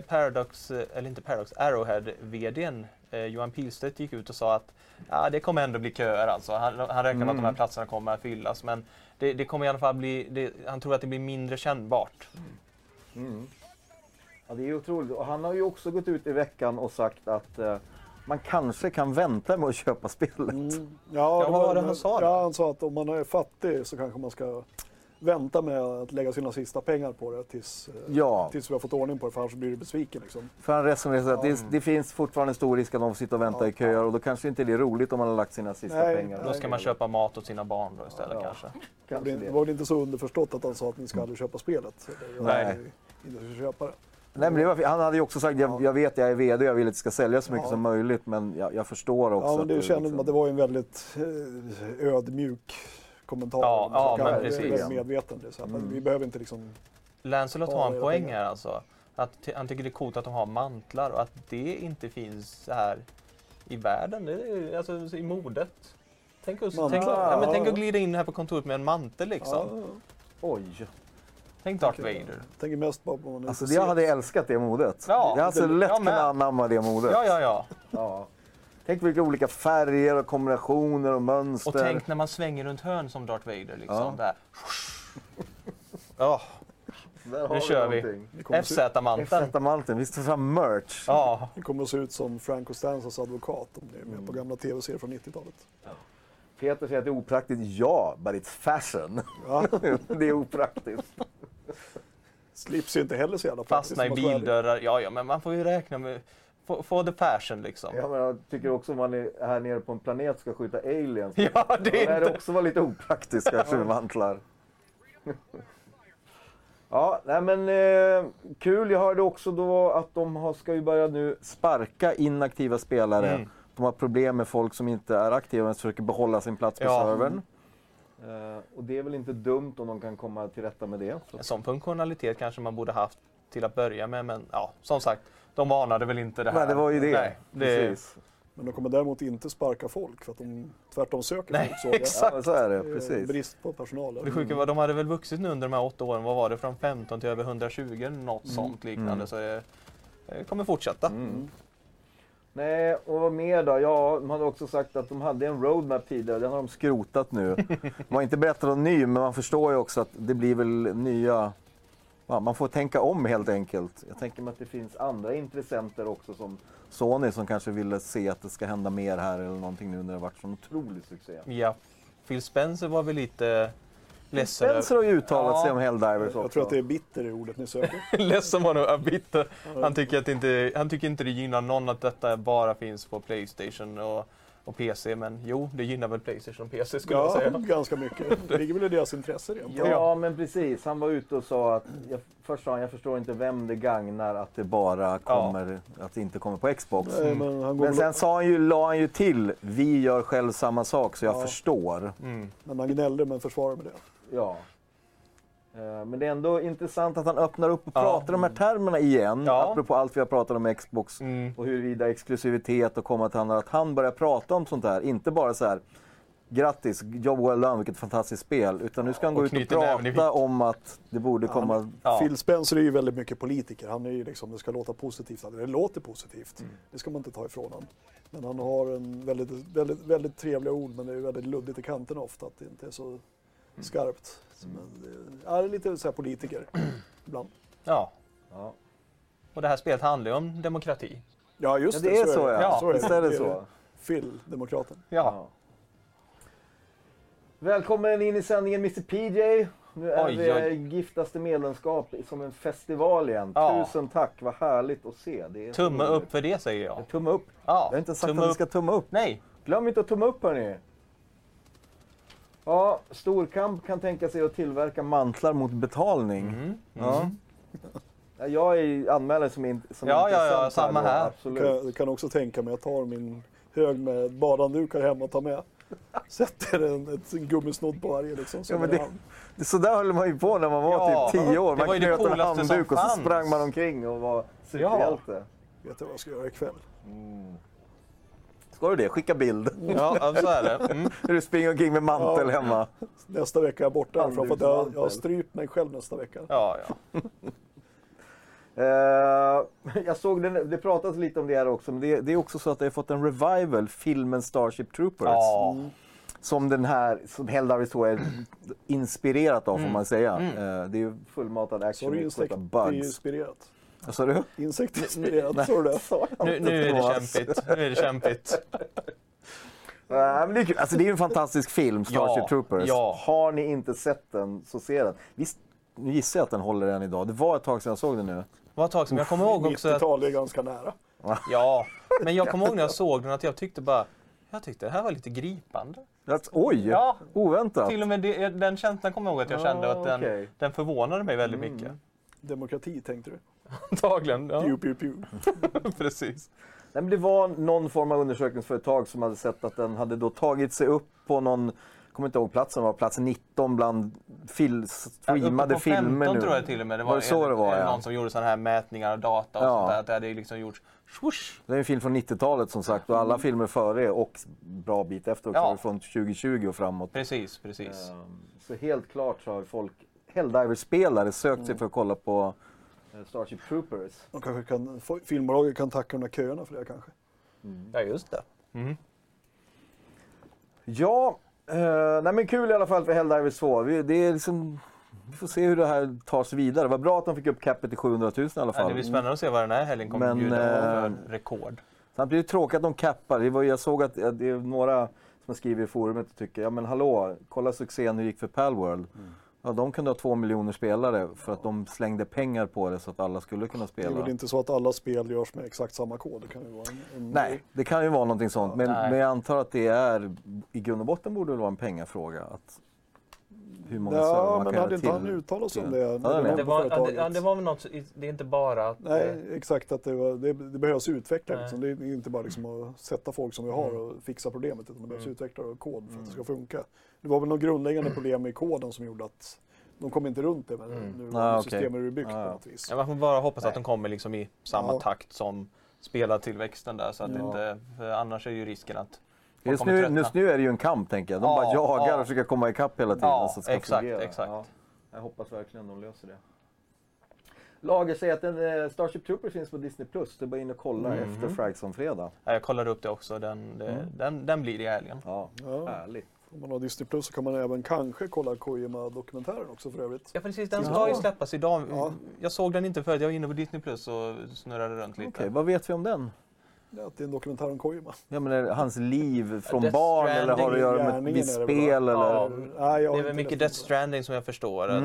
Arrowhead-vdn Johan Pilstedt gick ut och sa att det kommer ändå bli köer alltså. Han räknar med att de här platserna kommer att fyllas. Men det kommer i alla fall bli, han tror att det blir mindre kännbart. Ja, det är otroligt. Och han har ju också gått ut i veckan och sagt att man kanske kan vänta med att köpa spelet. Ja, vad var det han sa då? Ja, han sa att om man är fattig så kanske man ska vänta med att lägga sina sista pengar på det tills vi har fått ordning på det, för annars blir du besviken. Liksom. För han resonerar att det finns fortfarande en stor risk att de får sitta och vänta i köer och då kanske inte det är roligt om man har lagt sina sista pengar. Då ska man köpa mat åt sina barn då istället kanske. Det var väl inte så underförstått att han sa att ni ska aldrig köpa spelet. Nej. Inte köpa det. Nej, men han hade ju också sagt, jag vet jag är vd, jag vill att det ska säljas så mycket som möjligt, men jag förstår också. Ja, men det kändes som att det var en väldigt ödmjuk kommentarer. Ja, men Jag precis. är medveten. Det, så vi behöver inte liksom... Lancelot har en poäng här alltså. Att han tycker det är coolt att de har mantlar och att det inte finns så här i världen, det är, alltså i modet. Tänk att glida in här på kontoret med en mantel liksom. Ja. Oj. Tänk Darth Vader. Tänker mest bara på... Alltså jag hade älskat det modet. Ja, jag hade så lätt kunnat anamma det modet. Ja. Tänk vilka olika färger och kombinationer och mönster. Och tänk när man svänger runt hörn som Darth Vader liksom. Ja. Där. Nu kör vi. FZ-manteln. FZ-manteln. Vi tar fram merch. Ja. Det kommer att se ut som Frank Costanzas advokat om det är med på gamla tv-serier från 90-talet. Ja. Peter säger att det är opraktiskt. Ja, but it's fashion. Ja. Det är opraktiskt. Slips är inte heller så jävla praktiskt. Fastna i bildörrar. Ja, men man får ju räkna med... Få the fashion liksom. Ja, men jag tycker också om man är här nere på en planet och ska skjuta aliens. Ja, det är inte... också var lite opraktiskt kanske med mantlar. Ja, nej men kul. Jag hörde också då att de ska ju börja nu sparka inaktiva spelare. De har problem med folk som inte är aktiva men försöker behålla sin plats på servern. Och det är väl inte dumt om de kan komma till rätta med det. Så. En sån funktionalitet kanske man borde haft till att börja med, men ja, som sagt, de varnade väl inte det här. Nej, det var ju det. Nej, precis. Men de kommer däremot inte sparka folk för att de tvärtom söker folk. Så exakt. Ja, så är det, precis. Brist på personal. Det sjuka var, de hade väl vuxit nu under de här 8 åren, vad var det, från 15 till över 120, något sånt liknande, så det kommer fortsätta. Nej, och vad mer då? Ja, de hade också sagt att de hade en roadmap tidigare, den har de skrotat nu. De har inte berättat om ny, men man förstår ju också att det blir väl nya... Ja, man får tänka om helt enkelt. Jag tänker mig att det finns andra intressenter också som Sony som kanske ville se att det ska hända mer här eller någonting nu när det har varit så otrolig succé. Ja, Phil Spencer var väl lite ledsen. Spencer har ju uttalat sig om Helldivers också. Jag tror att det är bitter i ordet ni söker. Ledsen var nog bitter. Han tycker inte det gynnar någon att detta bara finns på PlayStation och PC, men jo, det gynnar väl PlayStation och PC skulle jag säga. Ja, ganska mycket. Det ligger väl i deras intresse rent. Ja, men precis. Han var ute och sa att först sa han, jag förstår inte vem det gagnar att det bara kommer, att det inte kommer på Xbox. Nej, men sen la han ju till, vi gör själv samma sak så jag förstår. Men han gnällde men försvarar med det. Ja. Men det är ändå intressant att han öppnar upp och pratar de här termerna igen. Apropå allt vi har pratat om Xbox och huruvida exklusivitet och komma till andra. Att han börjar prata om sånt här. Inte bara så här, grattis, job well done, vilket fantastiskt spel. Utan nu ska han gå ut och prata om att det borde komma... Phil Spencer är ju väldigt mycket politiker. Han är ju liksom, det ska låta positivt. Det låter positivt. Det ska man inte ta ifrån honom. Men han har en väldigt trevliga ord, men det är väldigt luddigt i kanterna ofta. Att det inte är så skarpt. Men är lite så här politiker ibland. Ja. Och det här spelet handlar ju om demokrati. Ja, just det är så. Ja. Visst är det så. Phil, demokraten. Ja. Välkommen in i sändningen Mr PJ. Nu är vi giftaste medlemskap som en festival igen. Tusen tack, vad härligt att se. Det är tumme upp för det, säger jag. Tumme upp. Jag har inte sagt att vi ska tumma upp. Nej. Glöm inte att tumma upp, hörni. Ja, Storkamp kan tänka sig att tillverka mantlar mot betalning. Ja. Jag är anmälare som intressant. Samma här. Absolut. Jag kan också tänka mig att jag tar min hög med badandukar hem och tar med. Sätter ett gummisnodd på varje liksom. Så där höll man ju på när man var typ 10 år. Man knöt en handduk och så sprang man omkring och var superhjälte. Vet du vad jag ska göra ikväll? Ska du det? Skicka bild. Ja, så är det. Hur du springer omkring med mantel hemma. Nästa vecka är jag borta för att jag har strypt mig själv nästa vecka. Ja. Jag såg det pratas lite om det här också, men det är också så att det har fått en revival, filmen Starship Troopers. Som den här, som Helldivers är inspirerat av, får man säga. Det är ju fullmatad action. Det är inspirerat. Vad sa du? Insektinspirerat, så det. Nu är det kämpigt. Men det är kul. Alltså, det är ju en fantastisk film, Starship Troopers. Har ni inte sett den, så se den. Visst, nu gissar jag att den håller än idag. Det var ett tag sedan jag såg den nu. Det var ett tag sedan. Jag kommer ihåg också 90-tal är ganska nära. Ja, men jag kommer ihåg när jag såg den att jag tyckte det här var lite gripande. Oj, oväntat. Till och med den känslan kommer jag ihåg att jag kände att den förvånade mig väldigt mycket. Demokrati, tänkte du? Antagligen, ja. Pew. Precis. Nej, men det var någon form av undersökningsföretag som hade sett att den hade då tagit sig upp på någon kommer inte ihåg platsen, var plats 19 bland streamade filmer 15 nu. tror jag till och med. Det var så det var, någon som gjorde sådana här mätningar och data och sånt där. Att det hade liksom gjorts swoosh. Det är en film från 90-talet som sagt och alla filmer före och bra bit efter också, från 2020 och framåt. Precis. Så helt klart så har folk, Helldivers-spelare sökt sig för att kolla på Starship Troopers. Och filmbolaget kan tacka de där köerna för det kanske. Ja, just det. Ja, nej men kul i alla fall för Helldivers 2. Det är liksom, vi får se hur det här tar sig vidare. Det var bra att de fick upp capet till 700 000 i alla fall. Det blir spännande att se vad den här helgen kommer bjuda på för rekord. Samtidigt är det tråkigt att de cappar. Jag såg att det är några som skriver i forumet och tycker, ja men hallå, kolla succén hur det gick för Palworld. Ja, de kunde ha 2 miljoner spelare för att de slängde pengar på det så att alla skulle kunna spela. Det är väl inte så att alla spel görs med exakt samma kod? Det kan ju vara Nej, det kan ju vara någonting sånt. Men jag antar att det är, i grund och botten borde det vara en pengafråga. Att hur många ja, men hade inte han uttalat sig om det? Det var väl något, det är inte bara att... Nej, exakt, att det behövs utveckla. Liksom. Det är inte bara liksom att sätta folk som vi har och fixa problemet, utan det behövs utveckla och kod för att det ska funka. Det var väl något grundläggande problem med koden som gjorde att de kom inte runt det, men nu var systemet byggt på något vis. Ja, man får bara hoppas att de kommer liksom i samma takt som spelartillväxten där, så att inte, för annars är ju risken att just nu är det ju en kamp, tänker jag. De bara jagar och försöker komma ikapp hela tiden. Ja, så att det ska fungera. Exakt. Ja, jag hoppas verkligen de löser det. Lager säger att Starship Troopers finns på Disney+. Det är bara in och kolla efter Fragson fredag. Ja, jag kollade upp det också. Den blir det i helgen. Ja, härligt. Om man har Disney Plus så kan man även kanske kolla Kojima-dokumentären också för övrigt. Ja, precis. Den ska ju släppas idag. Ja. Jag såg den inte förut. Jag var inne på Disney Plus och snurrade runt lite. Okej, vad vet vi om den? Ja, att det är en dokumentär om Kojima. Ja, men är det hans liv från barn eller har det att göra med visst spel? Eller? Ja, det är väl mycket Death Stranding som jag förstår. Att,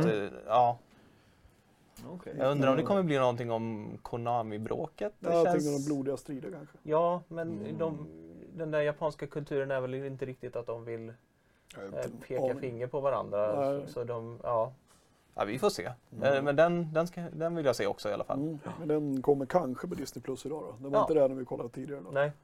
jag undrar om det kommer bli någonting om Konami-bråket. Jag tänker om blodiga strider kanske. Ja, men den där japanska kulturen är väl inte riktigt att de vill peka finger på varandra. Så vi får se. Men den vill jag se också i alla fall. Men den kommer kanske på Disney Plus idag då. Den var inte där när vi kollade tidigare då. Nej.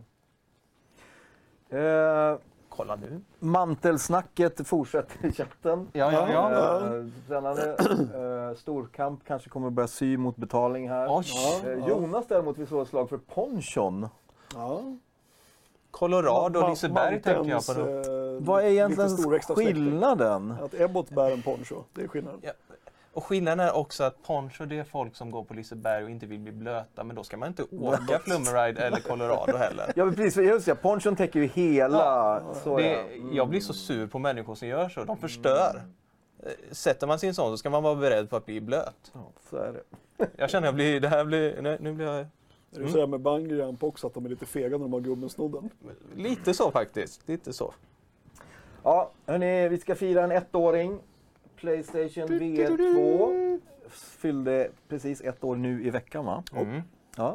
Kolla nu. Mantelsnacket fortsätter i chatten. Spännande. Storkamp kanske kommer att börja sy mot betalning här. Jonas däremot vill slå ett slag för Ponchon. Ja. Colorado och Liseberg tänker jag på. Vad är egentligen skillnaden? Att Ebbot bär en poncho, det är skillnaden. Ja. Och skillnaden är också att poncho, det är folk som går på Liseberg och inte vill bli blöta, men då ska man inte åka Flummeride eller Colorado heller. Ja, precis. Just det, ponchon täcker ju hela... Jag blir så sur på människor som gör så. De förstör. Sätter man sig i en sån så ska man vara beredd på att bli blöt. Ja, så är det. Jag känner nu blir jag... Är det så här med bungee jump också, att de är lite fega när de har gummensnodden? Lite så faktiskt, lite så. Ja, hörni, vi ska fira en 1-åring. PlayStation VR 2 fyllde precis 1 år nu i veckan, va? Ja.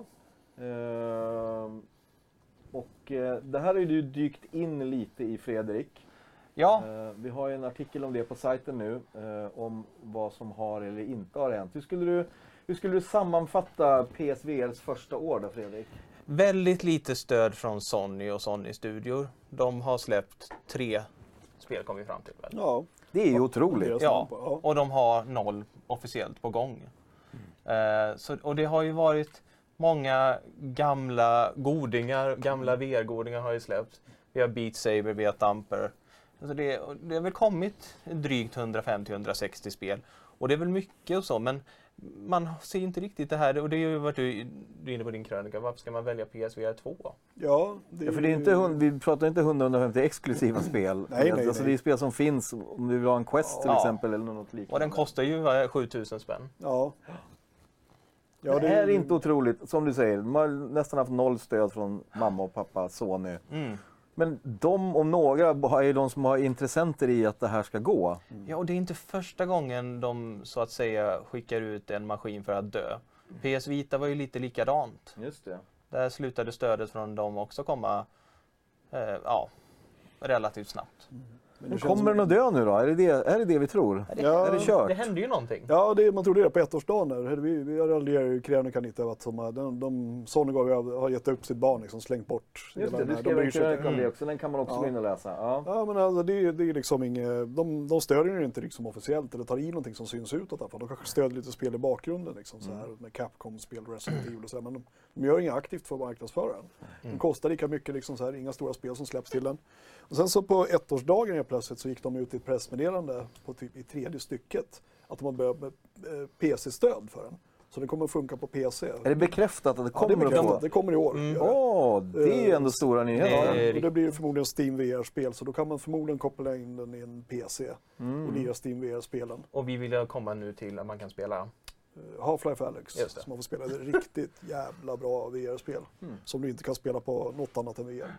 Det här har ju dykt in lite i Fredrik. Ja. Vi har ju en artikel om det på sajten nu, om vad som har eller inte har hänt. Hur skulle du sammanfatta PSVRs första år då, Fredrik? Väldigt lite stöd från Sony och Sony-studior. De har släppt 3 spel, kom vi fram till. Väl? Ja. Det är ju otroligt. Ja, och de har 0 officiellt på gång. Och det har ju varit många gamla godingar, gamla VR-godingar har ju släppts. Vi har Beat Saber, vi har Thumper. Alltså det har väl kommit drygt 150-160 spel. Och det är väl mycket och så, men man ser inte riktigt det här. Och det är ju varit du är inne på din krönika. Varför ska man välja PSVR 2? Ja, för det är inte, vi pratar inte 150 exklusiva spel. Nej. Alltså det är spel som finns, om du vill ha en Quest till exempel eller något liknande. Och den kostar ju 7000 spänn. Ja. Det är inte otroligt, som du säger. De har nästan haft 0 stöd från mamma och pappa, Sony. Men de om några är de som har intressenter i att det här ska gå. Ja, och det är inte första gången de så att säga skickar ut en maskin för att dö. PS Vita var ju lite likadant. Just det. Där slutade stödet från dem också komma relativt snabbt. Men kommer den att dö nu då? Är det det vi tror? Ja, är det kört? Det händer ju någonting. Ja, man trodde det på ettårsdagen. Vi raljerar ju krönikan lite över att Sony har gett upp sitt barn, liksom, slängt bort. Just det, du skrev en krönika om det också. Den kan man också gå in och läsa. Ja, men alltså, det är liksom inget... De stödjer ju inte liksom officiellt eller tar i någonting som syns utåt. De kanske stödjer lite spel i bakgrunden, liksom, så här, med Capcom-spel, Resident Evil och så här, men de gör inget aktivt för att marknadsföra den. Den kostar lika mycket, liksom, så här, inga stora spel som släpps till den. Och sen så på ettårsdagen helt plötsligt så gick de ut i ett pressmeddelande på typ i 3:e stycket att de har börjat med PC-stöd för den. Så det kommer att funka på PC. Är det bekräftat att det kommer det är bekräftat. Det kommer i år. Det är ju ändå stora nyheter. Och det blir förmodligen Steam VR-spel, så då kan man förmodligen koppla in den i en PC och lira Steam VR-spelen. Och vi vill komma nu till att man kan spela Half-Life Alyx, så man får spela ett riktigt jävla bra VR-spel som du inte kan spela på något annat än VR.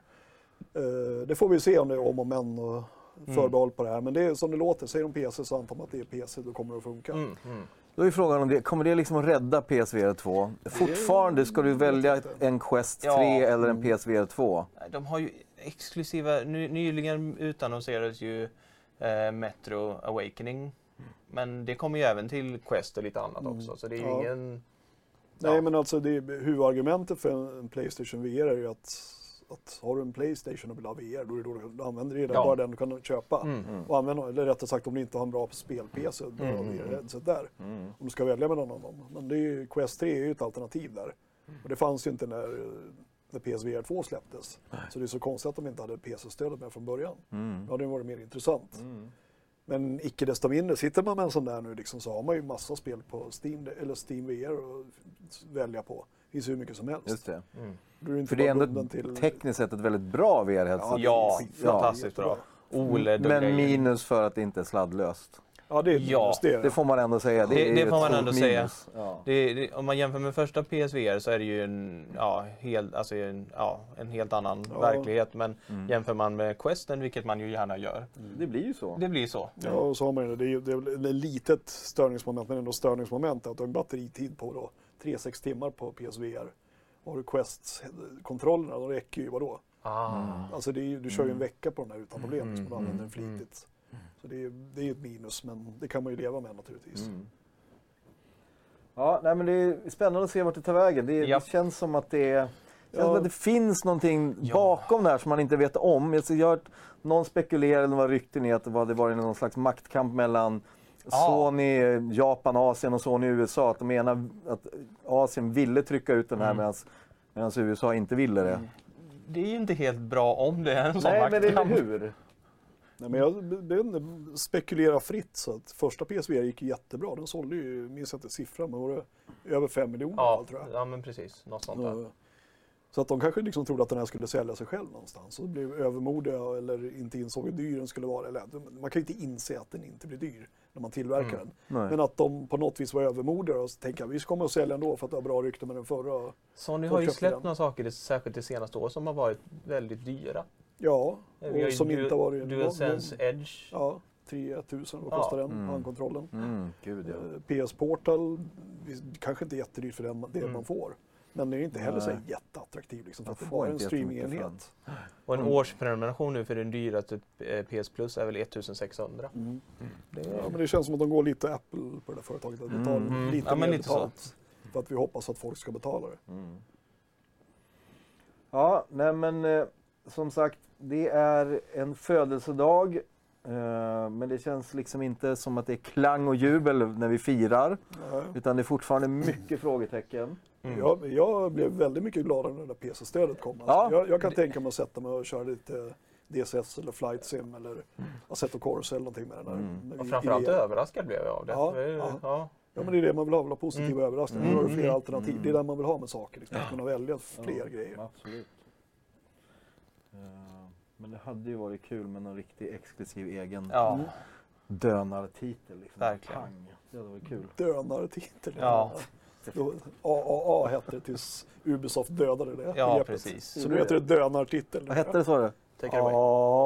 Det får vi se om det är om och men och förbehåll på det här. Men det är som det låter, säger de PC så antar man att det är PC, då kommer det att funka. Då är frågan om det, kommer det liksom att rädda PSVR 2? Fortfarande ska du välja en Quest 3 eller en PSVR 2? De har ju exklusiva, nyligen utannonserades ju Metro Awakening. Men det kommer ju även till Quest och lite annat också, så det är ju ingen... Nej, men alltså huvudargumentet för en PlayStation VR är ju att har du en PlayStation och vill ha VR, då är det då du använder det. Bara den du kan köpa. Och använda, eller rättare sagt, om du inte har en bra spel-PC, då har du VR-headset där. Om du ska välja mellan dem. Men det är ju, Quest 3 är ju ett alternativ där. Och det fanns ju inte när PSVR 2 släpptes. Så det är så konstigt att de inte hade PC-stödet med från början. Då hade det varit mer intressant. Men icke desto mindre, sitter man med en sån där nu liksom, så har man ju massa spel på Steam eller Steam VR att välja på. Det finns hur mycket som helst. Just det. Inte för det är ändå tekniskt sett ett väldigt bra VR-headset. Ja, fantastiskt bra. OLED och men minus för att det inte är sladdlöst. Ja, det är det får man ändå säga. Det får man ändå säga. Ja. Om man jämför med första PSVR så är det ju en helt annan verklighet. Men jämför man med Questen, vilket man ju gärna gör. Det blir ju så. Det blir så. Ja, och så har man det är litet störningsmoment, men ändå störningsmoment att du har en batteritid på då 3-6 timmar på PSVR. Och har du Quest-kontrollerna, de räcker ju vadå? Alltså du kör ju en vecka på den här utan problem, som du använder den flitigt. Så det är ju ett minus, men det kan man ju leva med naturligtvis. Ja, nej, men det är spännande att se vart det tar vägen. Det känns som att det finns någonting bakom det här som man inte vet om. Jag har hört någon spekulerar, eller vad rykten är, att det var någon slags maktkamp mellan Sony, Japan, Asien och Sony, USA. Att de menar att Asien ville trycka ut den här medan USA inte ville det. Det är ju inte helt bra om det är en sån maktkamp. Nej, men hur? Nej, men jag spekulerar fritt, så att första PSVR gick jättebra. Den sålde ju, minns jag inte siffran, men var det över 5 miljoner tror jag. Ja, men precis. Något sånt där. Så att de kanske liksom trodde att den här skulle sälja sig själv någonstans. Så det blev övermodiga eller inte insåg hur dyr den skulle vara. Eller, man kan ju inte inse att den inte blir dyr när man tillverkar den. Nej. Men att de på något vis var övermodiga och tänkte att vi kommer att sälja ändå för att det har bra rykte med den förra. Sony har ju släppt några saker, särskilt det senaste året, som har varit väldigt dyra. Ja, och som inte har varit... DualSense Edge. Ja, 3 000, vad kostar den? Handkontrollen. Gud, ja. PS Portal, kanske inte jättedyrt för det man får. Men det är inte heller så jätteattraktiv, liksom, för att det är bara en streamingenhet. Och en årsprenumeration nu för den dyraste PS Plus är väl 1600. Ja, men det känns som att de går lite Apple på det där företaget. Att betalar lite mer betalt. För att vi hoppas att folk ska betala det. Ja, nej men som sagt, det är en födelsedag. Men det känns liksom inte som att det är klang och jubel när vi firar. Utan det är fortfarande mycket frågetecken. Jag blev väldigt mycket gladare när det där PC-stödet kom. Alltså, jag kan tänka mig att sätta mig och köra lite DSS eller Flight Sim eller Assetto Corsa eller någonting med den där. Och framförallt överraskad blev jag av det. Ja, men det är det man vill ha positiva överraskningar. Nu har du fler alternativ. Det är det man vill ha med saker, liksom, att kunna välja fler grejer. Absolut. Men det hade ju varit kul med någon riktig exklusiv egen dönartitel. Liksom. Verkligen. Pang. Det hade varit kul. Dönartitel? Ja. AAA hette det tills Ubisoft dödade det. Ja, precis. Så nu heter det dönartitel. Vad hette det, sa du? Take it away.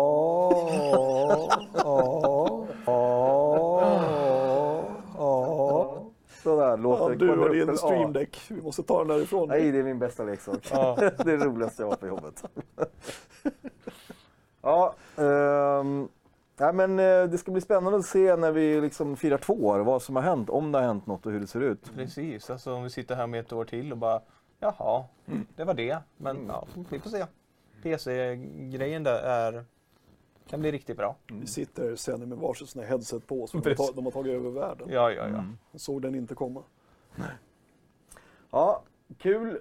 Sådär låter du och din Stream Deck. Vi måste ta den därifrån. Nej, det är min bästa leksak. Det är det roligaste jag har på jobbet. Ja, Nej, men det ska bli spännande att se när vi liksom firar 2 år, vad som har hänt, om det har hänt något och hur det ser ut. Precis, alltså om vi sitter här med ett år till och bara, jaha, det var det. Men ja, vi får se. PC-grejen där kan bli riktigt bra. Vi sitter sen med varsitt sån här headset på oss. De har tagit över världen. Ja. Såg den inte komma. Ja, kul.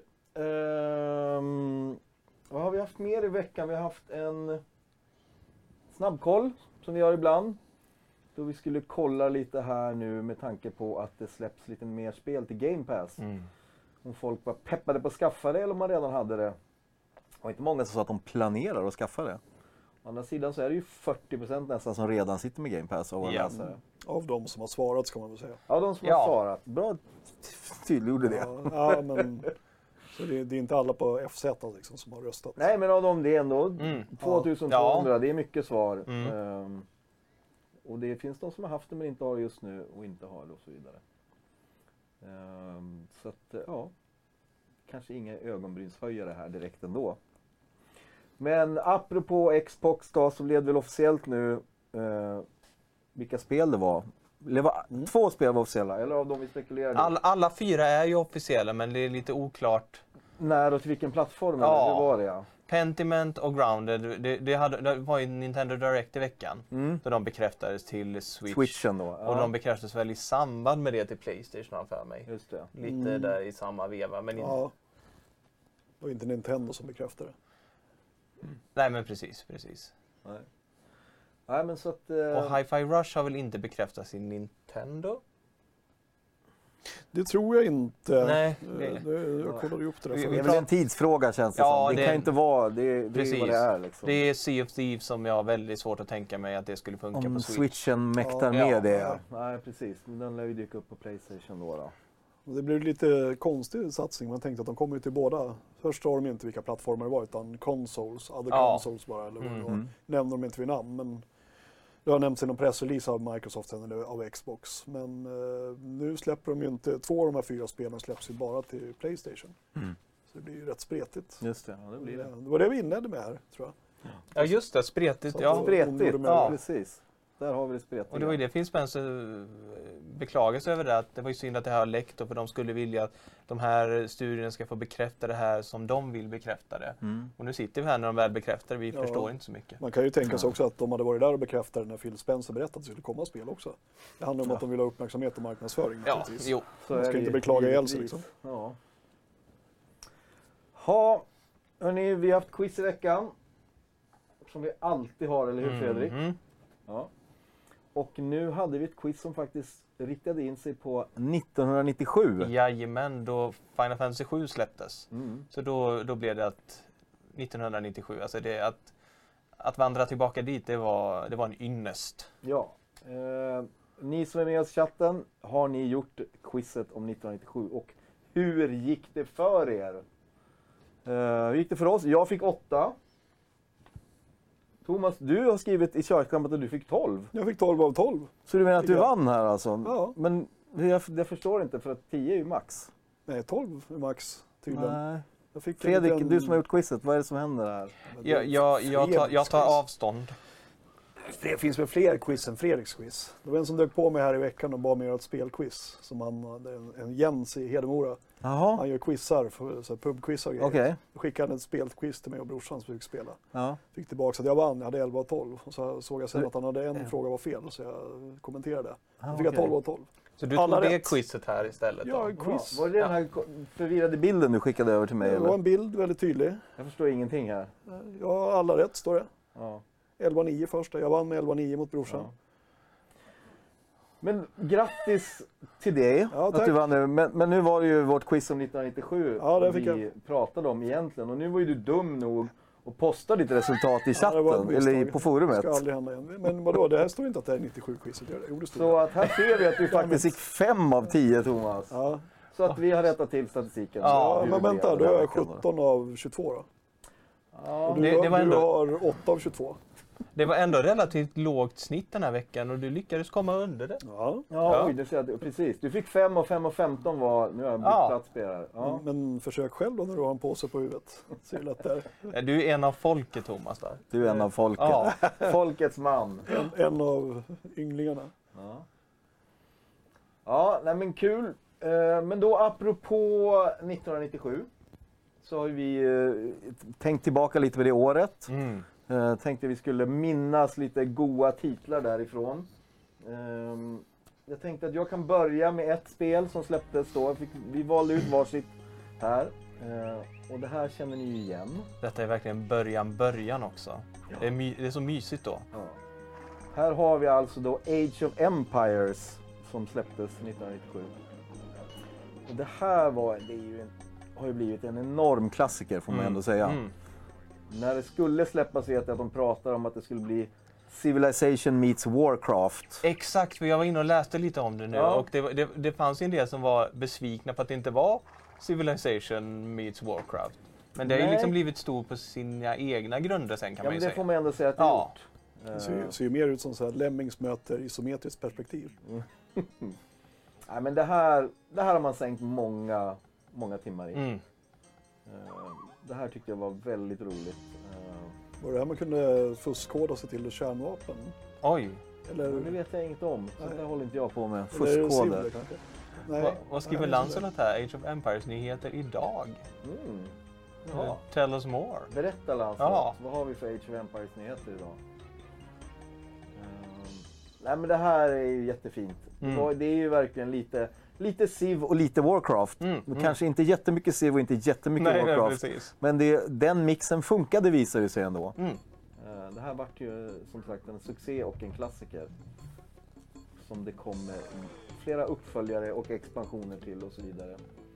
Vad har vi haft mer i veckan? Vi har haft en snabbkoll som vi gör ibland. Då vi skulle kolla lite här nu med tanke på att det släpps lite mer spel till Game Pass. Om folk var peppade på att skaffa det eller om man redan hade det. Det var inte många som sa att de planerar att skaffa det. Å andra sidan så är det ju 40% nästan som redan sitter med Game Pass av att läsa det. Av de som har svarat ska man väl säga. Ja, de som har svarat. Bra tydliggjorde det. Ja, men så det är inte alla på FZ liksom som har röstat. Nej, men av dem det är ändå 2200. Det är mycket svar. Och det finns de som har haft det men inte har det just nu och inte har det och så vidare. Så att, ja. Kanske inga ögonbrynshöjare här direkt ändå. Men apropå Xbox då, så blev det väl officiellt nu vilka spel det var. 2 spel var officiella, eller av de vi spekulerade? Alla 4 är ju officiella, men det är lite oklart. När och till vilken plattform? Eller hur var det? Ja. Pentiment och Grounded, det var ju Nintendo Direct i veckan. Då de bekräftades till Switchen då. Ja. Och de bekräftades väl i samband med det till PlayStation för mig. Just det. Lite där i samma veva. Men inte... Ja. Det var inte Nintendo som bekräftade det. Nej, men precis. Nej, men så att, Och Hi-Fi Rush har väl inte bekräftats i Nintendo? Det tror jag inte. Nej. Jag kollade upp det där. det är väl en tidsfråga känns det som. Det kan inte vara, det är vad det är liksom. Det är Sea of Thieves som jag har väldigt svårt att tänka mig att det skulle funka på Switch. Switchen mäktar med det. Nej, precis. Men den lär ju dyka upp på PlayStation då. Det blev lite konstig satsning. Man tänkte att de kommer ju till båda. Först har de inte vilka plattformar det var utan consoles, consoles bara. Eller vad det var. Nämner de inte vid namn. Men det har nämnts i någon pressrelease av Microsoft eller av Xbox. Men nu släpper de ju inte, 2 av de här 4 spelen släpps ju bara till PlayStation. Så det blir ju rätt spretigt. Just det, ja, det blir det. Det var det vi inledde med här, tror jag. Ja, just det, spretigt. Spretigt, precis. Där har vi det spretiga. Och det var ju det Phil Spencer beklagar sig över det, att det var ju synd att det här har läckt, för de skulle vilja att de här studierna ska få bekräfta det här som de vill bekräfta det. Och nu sitter vi här när de väl bekräftar det, vi förstår inte så mycket. Man kan ju tänka sig också att de hade varit där och bekräftat när Phil Spencer berättade att det skulle komma spel också. Det handlar om att de vill ha uppmärksamhet och marknadsföring. Ja, jo. Man ska inte beklaga ihjäl sig liksom. Ja, hörni, vi har haft quiz i veckan. Som vi alltid har, eller hur Fredrik? Ja. Och nu hade vi ett quiz som faktiskt riktade in sig på 1997. Jajamän, då Final Fantasy 7 släpptes. Så då blev det att 1997, alltså det att vandra tillbaka dit, det var en ynnest. Ja. Ni som är med oss i chatten, har ni gjort quizet om 1997 och hur gick det för er? Hur gick det för oss? Jag fick 8. Thomas, du har skrivit i körkampen att du fick 12. Jag fick 12 av 12. Så du menar att du vann här alltså? Ja. Men jag förstår inte, för att 10 är ju max. Nej, 12 är max tydligen. Nej. Jag fick Fredrik, du som har gjort quizet, vad är det som händer här? Jag tar avstånd. Det finns väl fler quiz än Fredriks quiz. Det var en som dök på mig här i veckan och bad mig göra ett spelquiz. Som en Jens i Hedemora. Jaha. Han gör quizar, för pubquiz och grejer. Okay. Då skickade han ett spelquiz till mig och brorsan som fick spela. Ja. Fick tillbaka att jag vann, jag hade 11 av 12. Och så såg jag sen att han hade en fråga var fel, så jag kommenterade. Då fick jag 12 av 12. Så du tog det quizet här istället? Ja, då? quiz. Var det den här förvirrade bilden du skickade över till mig? Det var en bild, väldigt tydlig. Jag förstår ingenting här. Ja, alla rätt står det. Ja. 11-9 första. Jag vann med 11-9 mot brorsan. Ja. Men grattis till dig, att du vann nu. Men nu var det ju vårt quiz om 1997 vi pratade om egentligen. Och nu var ju du dum nog att posta ditt resultat i chatten, eller på forumet. Det ska aldrig hända igen. Men vadå, det här står inte att det är 97-quizet. Så att här ser vi att du faktiskt fick 5 av 10, Thomas. Ja. Så att vi har rättat till statistiken. Ja, men vänta, då är jag 17 av 22 då. Ja, och du har 8 av 22. Det var ändå relativt lågt snitt den här veckan och du lyckades komma under det. Ja. Oj, det ser jag, precis. Du fick 5 och 5 och 15 var, nu har jag bytt platsspelare. Ja. Men försök själv då när du har en påse på huvudet. Så är det lätt där. Du är en av folket, Thomas. Där. Du är en av folket. Ja. Folkets man. En av ynglingarna. Ja, nej men kul. Men då apropå 1997 så har vi tänkt tillbaka lite på det året. Tänkte vi skulle minnas lite goda titlar därifrån. Jag tänkte att jag kan börja med ett spel som släpptes då. Vi valde ut varsitt här. Och det här känner ni ju igen. Detta är verkligen början också. Ja. Det är så mysigt då. Ja. Här har vi alltså då Age of Empires som släpptes 1997. Och det här har ju blivit en enorm klassiker får man ändå säga. När det skulle släppas vet jag att de pratar om att det skulle bli Civilization meets Warcraft. Exakt, för jag var inne och läste lite om det nu och det fanns en del som var besvikna på att det inte var Civilization meets Warcraft. Men det har ju liksom blivit stort på sina egna grunder sen kan man ju säga. Ja, men det får man ändå säga att det är gjort. Det ser ju mer ut som så här Lemmings möter isometriskt perspektiv. Nej, men det här har man sänkt många timmar i. Det här tyckte jag var väldigt roligt. Var det här man kunde fuskkoda sig till kärnvapen? Oj! Eller... Det vet jag inget om, så det håller inte jag på med. Fuskkoder. Vad skriver Lancelot här? Age of Empires nyheter idag. Tell us more. Berätta Lancelot, vad har vi för Age of Empires nyheter idag? Nej men det här är ju jättefint. Det är ju verkligen lite Civ och lite Warcraft. Kanske inte jättemycket Civ och inte jättemycket Warcraft. Men den mixen funkade visar ju sig ändå. Det här vart ju som sagt en succé och en klassiker. Som det kommer flera uppföljare och expansioner till och så vidare.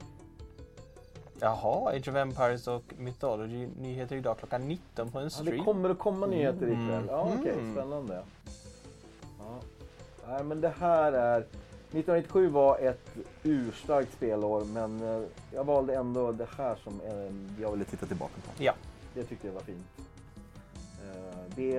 Jaha, Age of Empires och Mythology nyheter idag klockan 19 på en stream. Ja, det kommer att komma nyheter ikväll. Ja, okej, spännande. Ja. Nej, men det här är... 1997 var ett urstarkt spelår, men jag valde ändå det här som jag ville titta tillbaka på. Ja. Det tyckte jag var fint. Det är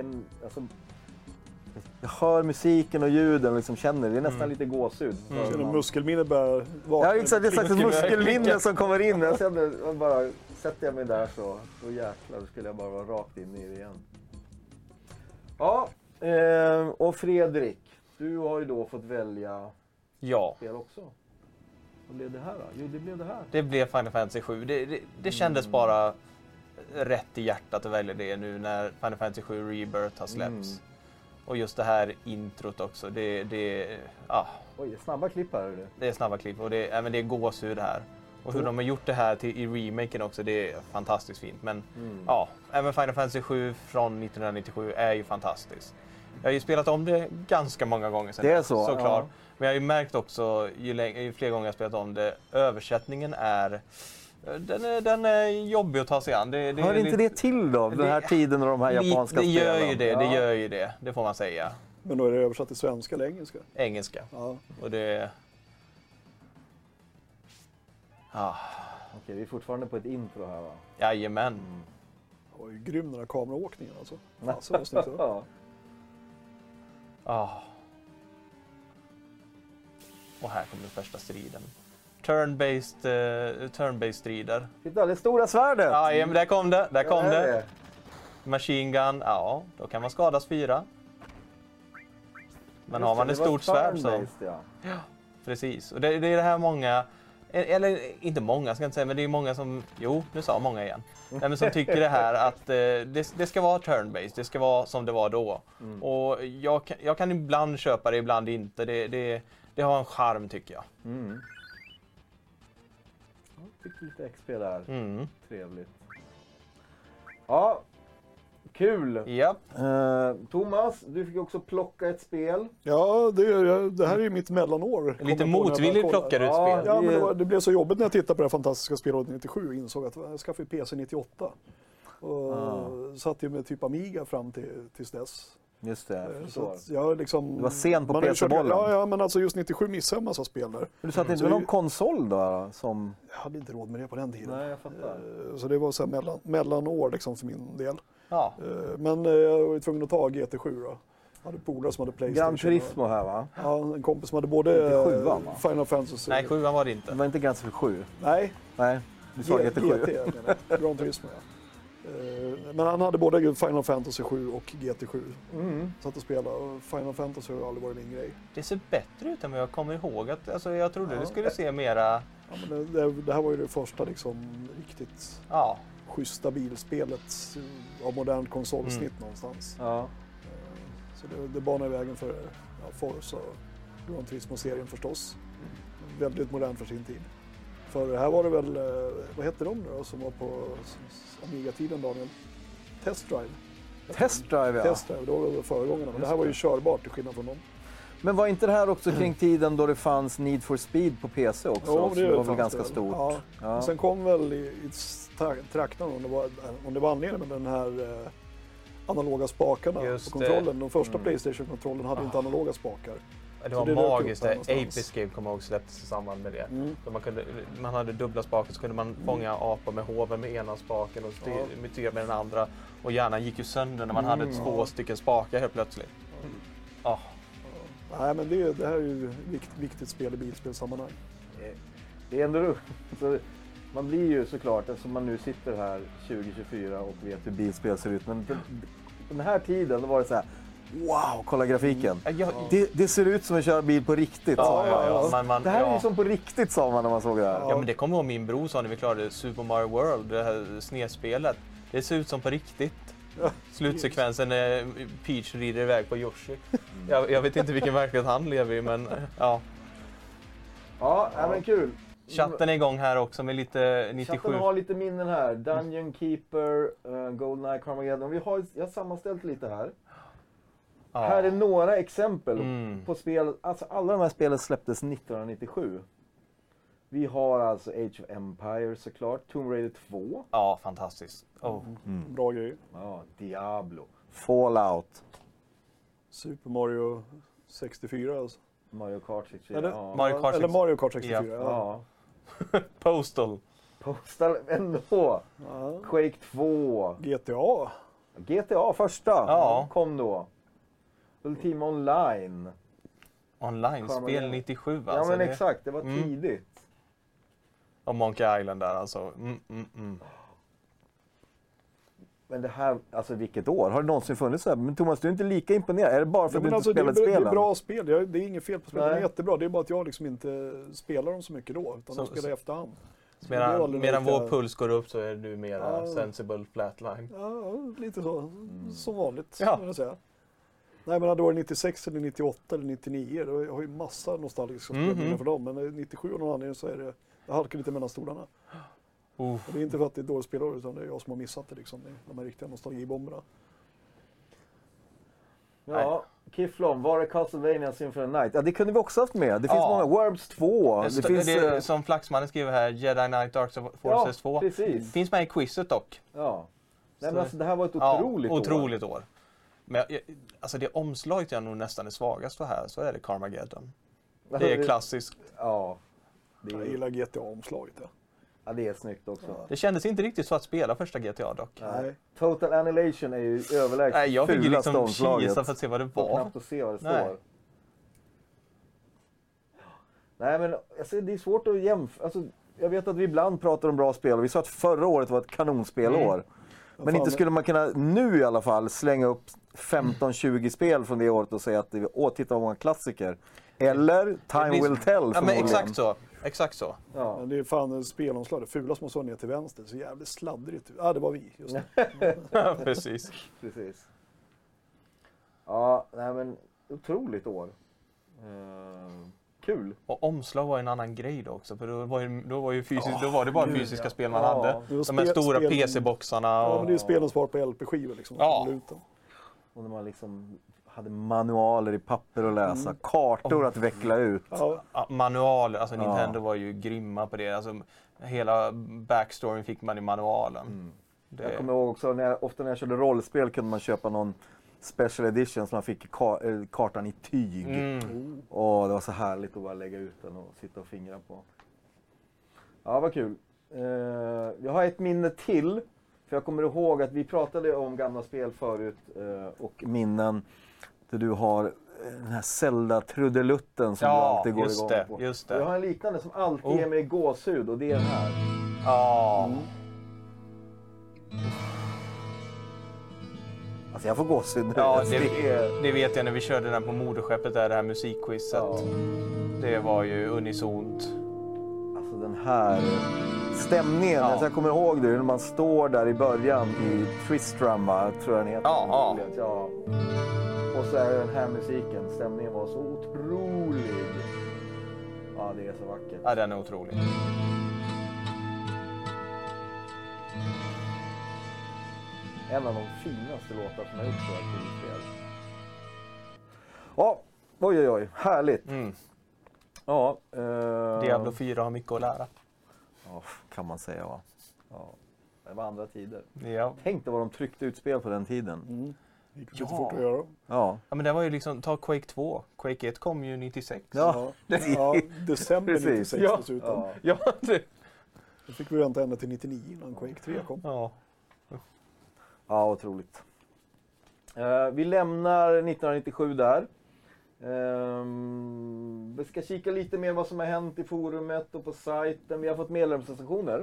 jag hör musiken och ljuden och liksom känner det är nästan lite gåshud. Känner muskelminne bara vakna. Ja, exakt. Det är sagt ett muskelminne som kommer in. Jag känner bara, sätter jag mig där så jäklar, då skulle jag bara vara rakt in i det igen. Ja, och Fredrik, du har ju då fått välja spel också. Vad blev det här då? Jo, det blev det här. Det blev Final Fantasy 7. Det kändes bara rätt i hjärtat att välja det nu när Final Fantasy 7 Rebirth har släppts. Och just det här introt också. Oj, snabba klipp här är det. Det är snabba klipp och det är gåshud här. Och hur de har gjort det här i remaken också, det är fantastiskt fint. Men även Final Fantasy 7 från 1997 är ju fantastiskt. Jag har ju spelat om det ganska många gånger sedan. Det är så? Såklart. Ja. Men jag har ju märkt också, ju fler gånger jag spelat om det, översättningen är... Den är jobbig att ta sig an. Hör inte det till då? Den här tiden och de här japanska spelen? Det gör ju det. Det får man säga. Men då är det översatt till svenska eller engelska? Engelska. Ja. Och det... Okej, vi är fortfarande på ett intro här va? Jajamän. Oj, grym den här kameraåkningen alltså. Alltså, vad snyggt det var. Och här kommer den första striden. Turn-based strider. Titta, det stora svärdet! Ja, men där kom det. Machine gun, då kan man skadas 4. Men har man ett stort svärd så... Ja, precis. Och det är det här många... Eller inte många ska jag inte säga, men det är många som... Jo, nu sa många igen. Men som tycker det här att det ska vara turn-based, det ska vara som det var då. Och jag kan ibland köpa det, ibland inte. Det har en charm tycker jag. Jag fick lite XP där. Trevligt. Ja, kul. Japp. Thomas, du fick också plocka ett spel. Ja, det här är ju mitt mellanår. Lite motvilligt plockar du ett spel. Ja, men det blev så jobbigt när jag tittade på det fantastiska spelet 97 och insåg att jag skaffade PC 98. Och satt ju med typ Amiga fram tills dess. Just det, så jag liksom, du var sen på PC-bollen. Ja, men alltså just 97 missade jag en massa spel där. Men du satt inte med någon konsol då? Som... Jag hade inte råd med det på den tiden. Nej, jag fattar. Så det var så här mellanår liksom för min del. Ja. Men jag var tvungen att ta GT7 då. Jag hade polare som hade Playstation. Gran Turismo här va? Ja, en kompis som hade både Final Fantasy... Nej, 7 var det inte. Det var inte Gran Turismo 7? Nej. Nej, du sa GT7. GT, Gran Turismo ja. Men han hade både Final Fantasy 7 och GT7. Satt och spelade. Och Final Fantasy har aldrig varit min grej. Det ser bättre ut än vad jag kommer ihåg. Alltså, jag trodde det skulle se mera... Ja, men det här var ju det första liksom, riktigt schyssta bilspelet av modern konsolsnitt någonstans. Ja. Så det banar vägen för Forza och Gran Turismo-serien förstås. Väldigt modern för sin tid. För här var det väl, vad hette de då som var på Amiga-tiden, Daniel? Test Drive. Test Drive, ja. Test Drive, det var väl föregångarna. Men det här var ju körbart till skillnad från dem. Men var inte det här också kring tiden då det fanns Need for Speed på PC också? Jo, det var väl ganska stort. Ja. Ja. Sen kom väl i trakten, om det var anledningen med den här analoga spakarna på kontrollen. De första Playstation-kontrollen hade inte analoga spakar. Det var magiskt. Ape Escape kommer jag också släpptes i samband med det. Man hade dubbla spakar, så kunde man fånga apor med hoven med ena spaken och styra med den andra. Och hjärnan gick ju sönder när man hade 2 stycken spakar helt plötsligt. Nej, men det här är ju viktigt spel i bilspelsammanhang. Det är ändå så man blir ju såklart, eftersom man nu sitter här 2024 och vet hur bilspel ser ut. Men den här tiden då var det så här: wow, kolla grafiken. Det ser ut som att köra bil på riktigt. Det här är ju som på riktigt, sa man när man såg det här. Ja, men det kommer ihåg min bror sa när vi klarade Super Mario World, det här snedspelet. Det ser ut som på riktigt. Slutsekvensen när Peach rider iväg på Yoshi. Jag vet inte vilken verklighet han lever i, men ja. Ja, men kul. Chatten är igång här också med lite 97. Chatten har lite minnen här. Dungeon Keeper, GoldenEye, Carmageddon. Jag har sammanställt lite här. Här är några exempel på spel. Alltså alla de här spelen släpptes 1997. Vi har alltså Age of Empires såklart. Tomb Raider 2. Ja, fantastiskt. Bra grej. Ja, Diablo. Fallout. Super Mario 64 alltså. Mario Kart 64. Eller Mario Kart 64. Ja. Postal ändå. Quake 2. GTA första. Kom då. Ultima Online. Online-spel 97 alltså. Ja, men exakt. Det var tidigt. Och Monkey Island där alltså. Men det här, alltså vilket år? Har det någonsin funnits så här? Men Thomas, du är inte lika imponerad. Är det bara för att du inte spelat spelen? Det är bra spel. Det är inget fel på spelen. Det är jättebra. Det är bara att jag liksom inte spelar dem så mycket då. Utan de spelar i efterhand. Medan vår puls går upp så är du mera sensible flatline. Ja, lite så. Som vanligt, kan jag säga. Nej, men det var 96 eller 98 eller 99. Jag har ju massa nostalgiska spel för dem. Men 97 och någon anledning så är det halkar lite mellan stolarna. Det är inte för att det är dåligt spelår, utan det är jag som har missat det liksom. De här riktiga nostalgibomberna. Ja, Kiflon, var är Castlevania Symphony of the Night? Ja, det kunde vi också haft med. Det finns många. Worms 2. Det finns, som Flaxmannen skriver här, Jedi Knight Dark Forces 2. Precis. Finns med i quizet dock. Ja. Nej, men alltså, det här var ett otroligt år. Men alltså det omslaget jag nog nästan är svagast för här, så är det Carmageddon. Det är klassiskt. Ja. Jag gillar GTA-omslaget. Ja, det är snyggt också. Det kändes inte riktigt så att spela första GTA dock. Nej. Total Annihilation är ju överlägset. Nej, jag fick ju liksom kisa för att se vad det var. Knappt att se vad det står. Nej, men alltså, det är svårt att jämföra. Alltså, jag vet att vi ibland pratar om bra spel. Vi sa att förra året var ett kanonspelår. Men inte skulle man kunna nu i alla fall slänga upp 15-20 spel från det året och säga att titta vad många klassiker. Eller Time Will Tell. Ja, men exakt så. Ja. Men det är fan spelomslag. Det fula som man såg ner till vänster. Så jävligt sladdrigt. Ja, det var vi. Just det. Ja, precis. Ja, nej men otroligt år. Kul. Och omslag var en annan grej då också. För då var det bara fysiska spel man hade. De här stora PC-boxarna. Ja, men det är spelens svar på LP-skivor liksom. Ja. Och när man liksom hade manualer i papper att läsa, kartor att veckla ut. Ja, manualer, alltså Nintendo var ju grymma på det. Alltså, hela backstoryn fick man i manualen. Jag kommer ihåg också, ofta när jag körde rollspel kunde man köpa någon special edition som man fick kartan i tyg. Och det var så härligt att bara lägga ut den och sitta och fingra på. Ja, vad kul. Jag har ett minne till För jag kommer ihåg att vi pratade om gamla spel förut och minnen där du har den här Zelda-trudelutten som du alltid går igång på. Just det. Jag har en liknande som alltid ger mig gåshud och det är den här. Ja. Alltså jag får gåshud nu. Ja, det vet jag när vi körde den på moderskeppet där, det här musikquizet. Ja. Det var ju unisont. Alltså den här stämningen, alltså jag kommer ihåg det när man står där i början i Tristram, tror jag den heter. Ja. Och så är den här musiken, stämningen var så otrolig. Ja, det är så vackert. Ja, den är otrolig. En av de finaste låtar som jag gjort på ett tv-spel. Ja, oj, härligt. Ja, Diablo 4 har mycket att lära. Ja, kan man säga, va. Ja, det var andra tider. Ja. Tänk dig vad de tryckte ut spel på den tiden. Det gick lite fort att göra. Ja, men det var ju liksom, ta Quake 2. Quake 1 kom ju 96. Ja, december 96 dessutom. Ja, Då fick vi vänta ända till 99 innan Quake 3 kom. Ja, otroligt. Vi lämnar 1997 där. Vi ska kika lite mer vad som har hänt i forumet och på sajten. Vi har fått medlemsrecensioner.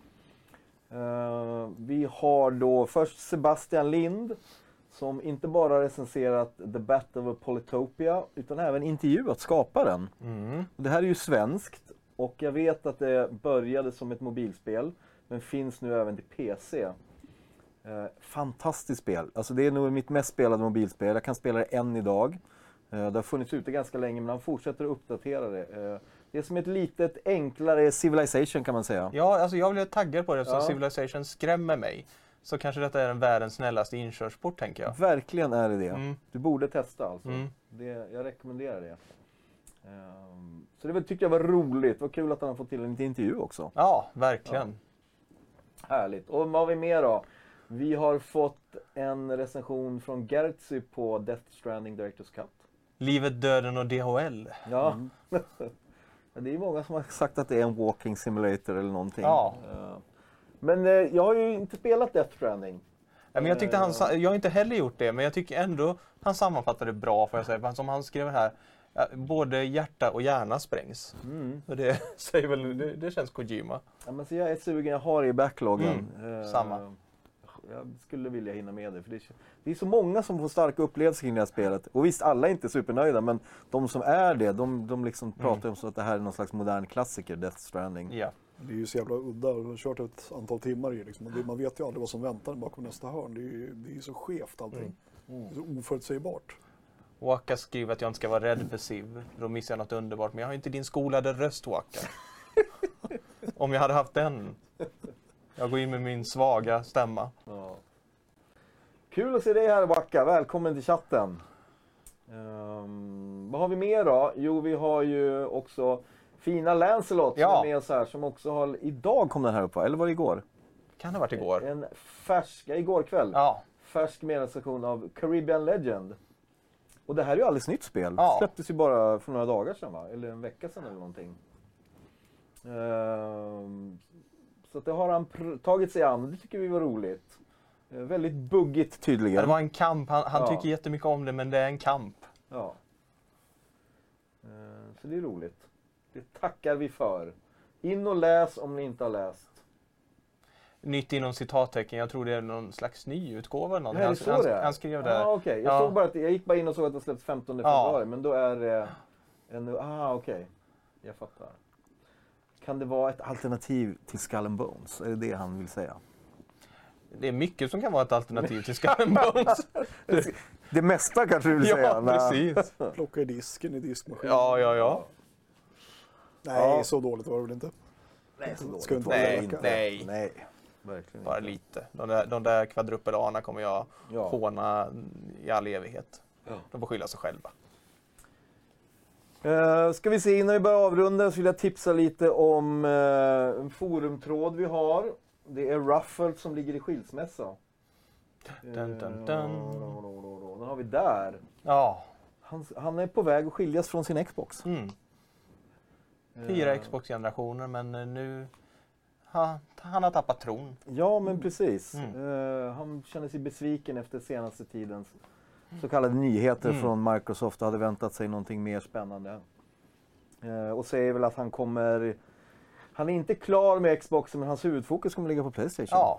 Vi har då först Sebastian Lind som inte bara recenserat The Battle of Polytopia utan även intervjuat skaparen. Det här är ju svenskt och jag vet att det började som ett mobilspel men finns nu även till PC. Fantastiskt spel. Alltså det är nog mitt mest spelade mobilspel. Jag kan spela det än idag. Det har funnits ute ganska länge men han fortsätter att uppdatera det. Det är som ett litet enklare Civilization kan man säga. Ja, alltså jag blev taggad på det eftersom Civilization skrämmer mig. Så kanske detta är den världens snällaste inkörsport, tänker jag. Verkligen är det. Du borde testa alltså. Jag rekommenderar det. Så det tyckte jag var roligt. Vad kul att han har fått till en intervju också. Ja, verkligen. Ja. Härligt. Och vad har vi mer då? Vi har fått en recension från Gertzy på Death Stranding Director's Cut. Livet, döden och DHL. Ja. Det är många som har sagt att det är en walking simulator eller någonting. Ja. Men jag har ju inte spelat Death Stranding. Ja, men jag tyckte jag har inte heller gjort det, men jag tycker ändå han sammanfattade bra, får jag säga. Som han skrev här, både hjärta och hjärna sprängs. Och det säger väl, det känns Kojima. Ja, men så jag är sugen, jag har det i backloggen. Samma. Jag skulle vilja hinna med det. För det är så många som får starka upplevelser kring det här spelet. Och visst, alla är inte supernöjda, men de som är det, de liksom pratar om så att det här är någon slags modern klassiker, Death Stranding. Ja. Det är ju så jävla udda. Jag har kört ett antal timmar i liksom. Man vet ju aldrig vad som väntar bakom nästa hörn. Det är ju så skevt allting. Det är så oförutsägbart. Waka skriver att jag inte ska vara rädd för Civ. Då missar jag något underbart. Men jag har inte din skolade röst, Waka. Om jag hade haft den. Jag går in med min svaga stämma. Ja. Kul att se dig här, Waka. Välkommen till chatten. Vad har vi mer då? Jo, vi har ju också fina Lancelot som är med oss här. Som också har... Idag kom den här upp, va? Eller var det igår? Kan det ha varit igår? En färsk, igår kväll. Ja. Färsk medrecension av Caribbean Legend. Och det här är ju alldeles nytt spel. Ja. Det släpptes ju bara för några dagar sedan, va? Eller en vecka sedan eller någonting. Så att det har han tagit sig an. Det tycker vi var roligt. Väldigt buggigt tydligen. Det var en kamp. Han tycker jättemycket om det, men det är en kamp. Ja. Så det är roligt. Det tackar vi för. In och läs om ni inte har läst. Nytt inom citattecken. Jag tror det är någon slags nyutgåva. Han skrev det. Okay. Jag gick bara in och såg att det släpps 15 februari. Men då är det okej. Jag fattar. Kan det vara ett alternativ till Skull and Bones? Är det han vill säga? Det är mycket som kan vara ett alternativ till Skull and Bones. Det mesta kanske du vill säga. Ja, precis. Plocka i disken i diskmaskinen. Ja. Nej, så dåligt var det väl inte? Nej, så dåligt. Ska inte Nej. Verkligen bara inte. lite. De där kvadrupelarna kommer jag håna i all evighet. Ja. De får skylla sig själva. Ska vi se, innan vi börjar avrunda så vill jag tipsa lite om en forumtråd vi har. Det är Ruffled som ligger i skilsmässa. Den har vi där. Ja. Han är på väg att skiljas från sin Xbox. 4 Xbox-generationer, men nu han har tappat tron. Ja, men precis. Han känner sig besviken efter senaste tidens så kallade nyheter från Microsoft och hade väntat sig någonting mer spännande. Och säger väl att han är inte klar med Xbox, men hans huvudfokus kommer ligga på PlayStation. Ja.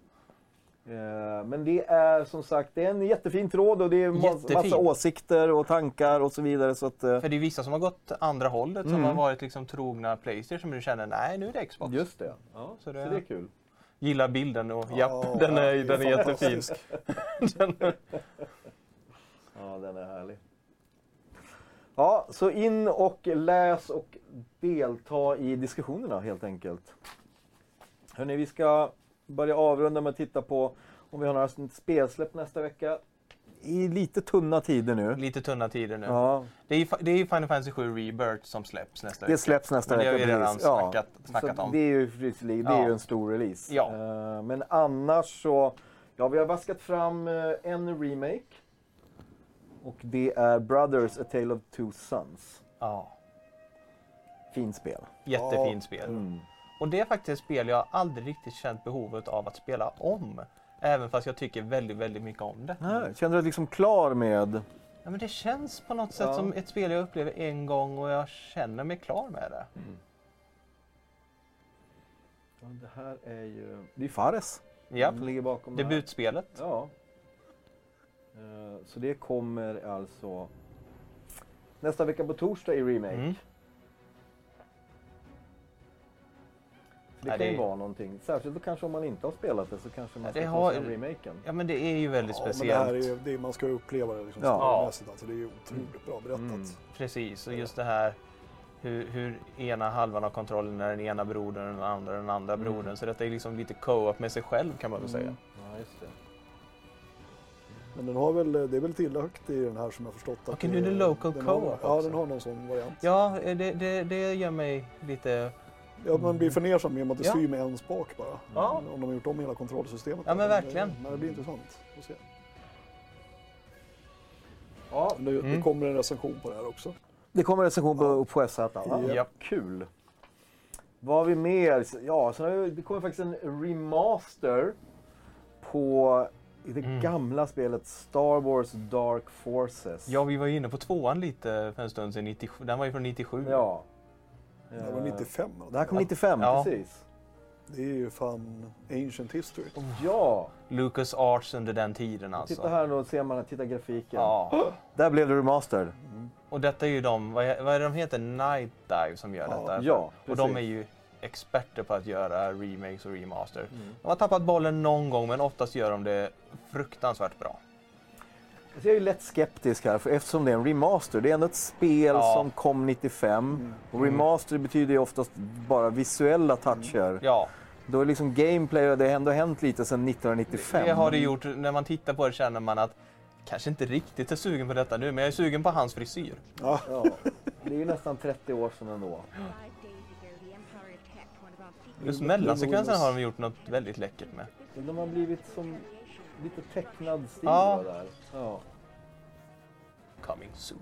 Men det är som sagt, det är en jättefin tråd och det är massa åsikter och tankar och så vidare. Så att, För det är vissa som har gått andra hållet som har varit liksom trogna PlayStation som nu känner nej, nu är det Xbox. Just det. Ja, så det är kul. Gillar bilden och den är jättefin. Ja, den är härlig. Ja, så in och läs och delta i diskussionerna helt enkelt. Hörrni, vi ska börja avrunda med att titta på om vi har några spelsläpp nästa vecka. I lite tunna tider nu. Ja. Det är ju Final Fantasy 7 Rebirth som släpps nästa vecka. Det släpps nästa vecka. Det har vi redan snackat om. Det är ju en stor release. Ja. Men annars så, vi har vaskat fram en remake. Och det är Brothers, A Tale of Two Sons. Ja. Fint spel. Jättefint spel. Och det är faktiskt ett spel jag aldrig riktigt känt behovet av att spela om. Även fast jag tycker väldigt, väldigt mycket om det. Nej, känner du dig liksom klar med? Ja, men det känns på något sätt som ett spel jag upplever en gång och jag känner mig klar med det. Ja, det här är ju... Det är Fares som ligger bakom debutspelet. Det här. Ja. Så det kommer alltså nästa vecka på torsdag i remake. Det kan ju vara någonting. Särskilt då kanske om man inte har spelat det så kanske man ska ta sig remaken. Ja, men det är ju väldigt speciellt. Men det här är man ska uppleva det liksom stormässigt. Alltså, det är ju otroligt bra berättat. Precis, och just det här hur ena halvan av kontrollen är den ena brodern och den andra brodern. Så detta är liksom lite co-op med sig själv kan man väl säga. Ja, just det. Men den har väl, det är väl tillagt i den här som jag förstått. Okej, nu är det local co-op. Ja, den har någon sån variant. Ja, det gör mig lite... Ja, man blir förnersam med att det styr med en spak bara. Ja. Om de har gjort om hela kontrollsystemet. Ja, men verkligen. Men det blir intressant att se. Ja. Det kommer en recension på det här också. Det kommer en recension på FZ. Ja. Kul. Vad har vi mer? Ja, så det kommer faktiskt en remaster på det gamla spelet Star Wars Dark Forces. Ja, vi var inne på 2:an lite för en stund sedan. Den var ju från 97. Ja. Det var 95. Det här kom 95, precis. Det är ju fan ancient history. Ja. Lucas Arts under den tiden alltså. Titta här då, ser man, titta grafiken. Ja. Där blev det remastered. Och detta är ju vad är det de heter? Night Dive som gör detta. Ja, och de är ju experter på att göra remakes och remaster. De har tappat bollen någon gång, men oftast gör de det fruktansvärt bra. Jag är ju lätt skeptisk här, för eftersom det är en remaster. Det är ändå ett spel som kom 95. Och remaster betyder ju oftast bara visuella toucher. Ja. Då är liksom gameplay, det har ändå hänt lite sedan 1995. Det har det gjort. När man tittar på det känner man att kanske inte riktigt är sugen på detta nu, men jag är sugen på hans frisyr. Ja. Det är ju nästan 30 år sedan ändå. Just mellansekvensen har de gjort något väldigt läckert med. De har blivit som lite tecknad stil där. Ja. Coming soon.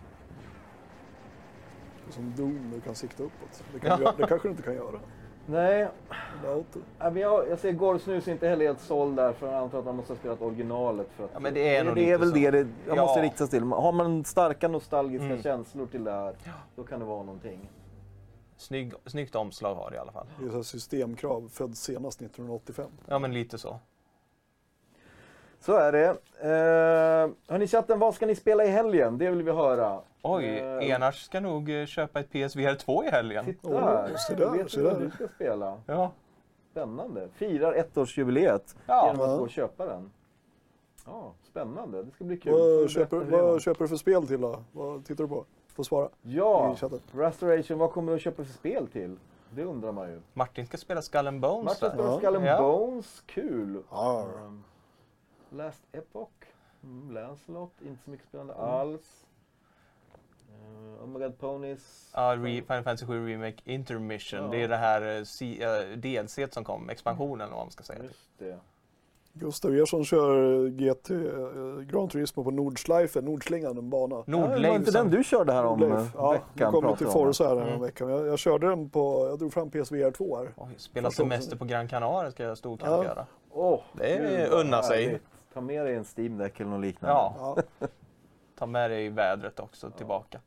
Som Doom, du kan sikta uppåt. Det kanske du inte kan göra. Nej. Jag ser Gårdsnus inte heller helt såld där, för jag antar att man måste ha spelat originalet. För att men det är väl det jag måste rikta till. Har man starka nostalgiska känslor till det här, då kan det vara någonting. Snyggt omslag har det i alla fall. Det är så systemkrav, född senast 1985. Ja, men lite så. Så är det. Hörni chatten, vad ska ni spela i helgen? Det vill vi höra. Oj, Enars ska nog köpa ett PSVR 2 i helgen. Titta här. Vet du vad du ska spela? Ja. Spännande. Firar ettårsjubileet genom att gå och köpa den. Ja, spännande. Det ska bli kul. Vad köper du för spel till då? Vad tittar du på? Får svara. Ja, Restoration. Vad kommer du att köpa för spel till? Det undrar man ju. Martin ska spela Skull and Bones. Martin ska spela Skull and Bones. Kul. Ja. Last Epoch. Lancelot. Inte så mycket spännande alls. Oh my God Ponies. Ja, Final Fantasy 7 Remake Intermission. Det är det här DLC som kom. Expansionen, om man ska säga. Just det. Gustav Ersson kör GT Gran Turismo på Nordschleife, Nordslingan, en bana. Det var inte den du körde här om veckan? Ja, jag kom till Forza här en vecka. Jag körde den jag drog fram PSVR 2 här. Spela semester på Gran Canaria ska jag storkamp göra. Det är Gud, unna sig. härligt. Ta med dig en Steam Deck eller något liknande. Ja. Ta med dig vädret också tillbaka.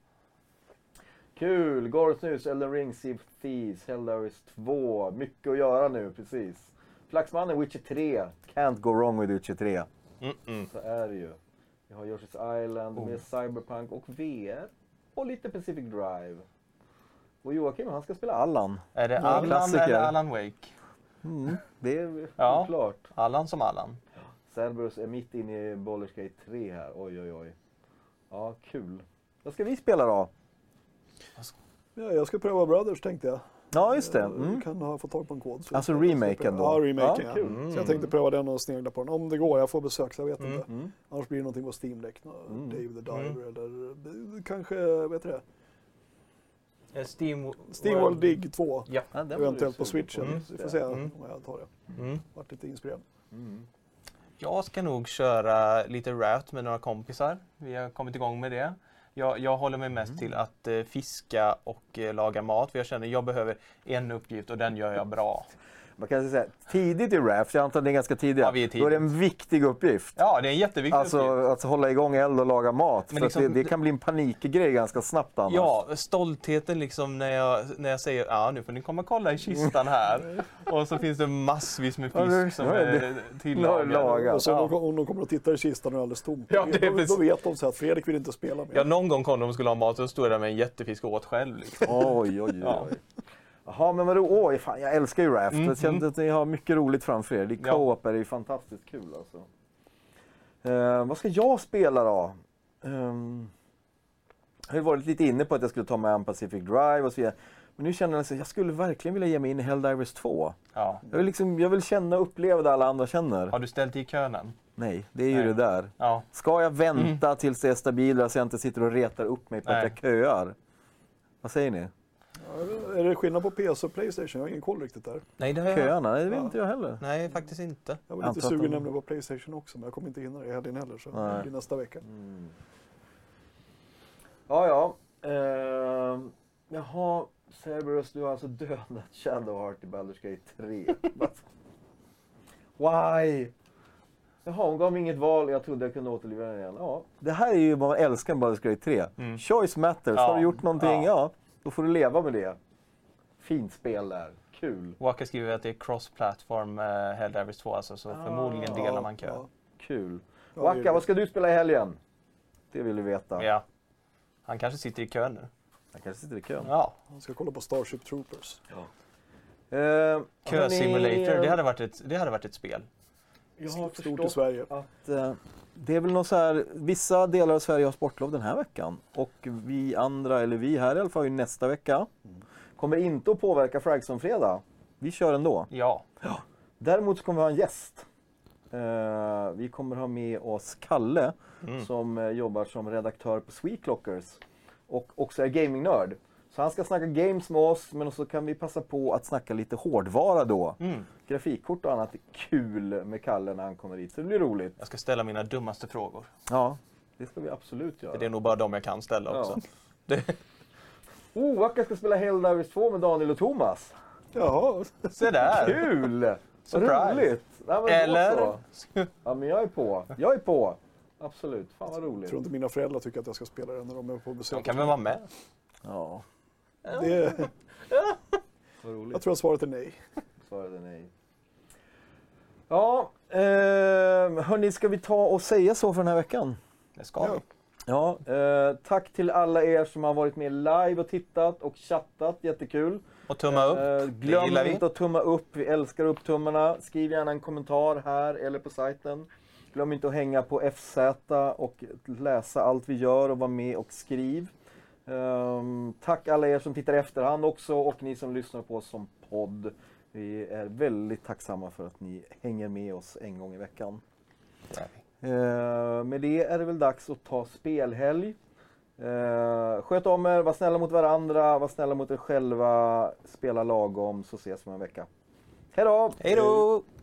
Kul! Gordons News, Elden Ring, Sea of Thieves, Helldivers 2. Mycket att göra nu, precis. Flaxmannen, Witcher 3. Can't go wrong with Witcher 3. Så är det ju. Vi har Yoshi's Island med Cyberpunk och VR. Och lite Pacific Drive. Och Joakim, han ska spela Allan. Är det Allan eller Alan Wake? Det är klart. Allan som Allan. Cerberus är mitt inne i Baldur's Gate 3 här. Oj. Ja, kul. Vad ska vi spela då? Ja, jag ska pröva Brothers tänkte jag. Ja, just det. Jag kan ha fått tag på en kod. Alltså remaken då? Ja, remaken. Ja. Kul. Så jag tänkte pröva den och snegla på den. Om det går, jag får besök så jag vet inte. Annars blir det någonting på Steam Deck. Dave the Diver eller kanske, vet du det? SteamWorld Dig 2. Ja. Eventuellt på Switchen. Vi får se om jag tar det. Vart lite inspirerad. Jag ska nog köra lite Route med några kompisar. Vi har kommit igång med det. Jag håller mig mest till att fiska och laga mat. För jag känner att jag behöver en uppgift och den gör jag bra. Man kan säga tidigt i Raft, jag antar att det är ganska tidigt. Ja, vi är tidigt. Då är det en viktig uppgift. Ja, det är en jätteviktig uppgift. Alltså hålla igång eld och laga mat. Men för liksom, det kan bli en panikgrej ganska snabbt annars. Ja, stoltheten liksom när jag säger nu får ni komma och kolla i kistan här. Och så finns det massvis med fisk som är tillagad. Och så om de kommer att titta i kistan och är alldeles tom. Ja, då vet de så att Fredrik vill inte spela med. Ja, någon gång kom de och skulle ha mat och stod där med en jättefisk och åt själv. Liksom. Oj. Jaha, men vadå? Fan, jag älskar ju Raft. Jag känner att ni har mycket roligt framför er. Co-op är ju fantastiskt kul alltså. Vad ska jag spela då? Jag har varit lite inne på att jag skulle ta med en Pacific Drive och så vidare. Men nu känner jag att jag skulle verkligen vilja ge mig in i Helldivers 2. Ja. Jag vill känna och uppleva det alla andra känner. Har du ställt i kön än? Nej, det är ju det där. Ja. Ska jag vänta tills det är stabilare så jag inte sitter och retar upp mig på att jag köar? Vad säger ni? Ja, är det skillnad på PS och PlayStation? Jag har ingen koll riktigt där. Nej, det har jag. Köarna? Nej, det vet inte jag heller. Nej, faktiskt inte. Jag var lite sugen nämligen på PlayStation också, men jag kommer inte hinna det i helgen heller. Så det blir nästa vecka. Ja. Jaha, Cerberus, du har alltså dödat Shadowheart i Baldur's Gate 3. Why? Jaha, hon gav mig inget val och jag trodde jag kunde återliva den igen. Ja, det här är ju vad man älskar med Baldur's Gate 3. Choice matters. Har du gjort någonting, då får du leva med det. Fint spel där. Kul. Waka skriver att det är cross-platform Helldivers 2, alltså, så förmodligen delar man kö. Ja. Kul. Waka, vad ska du spela i helgen? Det vill du veta. Ja. Han kanske sitter i kön nu. Han kanske sitter i kön. Ja. Han ska kolla på Starship Troopers. Kö-simulator, det hade varit ett spel. Jag har stort i Sverige. Att det är väl något så här, vissa delar av Sverige har sportlov den här veckan. Och vi andra, eller vi här i alla fall, nästa vecka. Kommer inte att påverka Fragson-fredag. Vi kör ändå. Ja. Däremot så kommer vi ha en gäst. Vi kommer ha med oss Kalle som jobbar som redaktör på Sweetlockers. Och också är gamingnörd. Så han ska snacka games med oss, men så kan vi passa på att snacka lite hårdvara då. Grafikkort och annat är kul med Kalle när han kommer hit, så det blir roligt. Jag ska ställa mina dummaste frågor. Ja, det ska vi absolut göra. Det är nog bara de jag kan ställa också. Waka ska spela Helldivers 2 med Daniel och Thomas. Jaha. Se där! Kul! Surprise. Roligt! Nej, eller? Ja, men jag är på. Absolut, fan vad roligt. Jag tror inte mina föräldrar tycker att jag ska spela det när de är på besök. De kan väl vara med? Ja. Jag tror att svaret är nej. Svaret är nej. Ja, hörni, ska vi ta och säga så för den här veckan? Det ska vi. Ja, tack till alla er som har varit med live och tittat och chattat, jättekul. Och tumma upp, glöm inte att tumma upp, vi älskar upptummarna. Skriv gärna en kommentar här eller på sajten. Glöm inte att hänga på FZ och läsa allt vi gör och vara med och skriv. Tack alla er som tittar i efterhand också och ni som lyssnar på oss som podd. Vi är väldigt tacksamma för att ni hänger med oss en gång i veckan. Med det är det väl dags att ta spelhelg. Sköt om er, var snälla mot varandra, var snälla mot er själva, spela lagom, så ses vi om en vecka. Hej då! Hej då!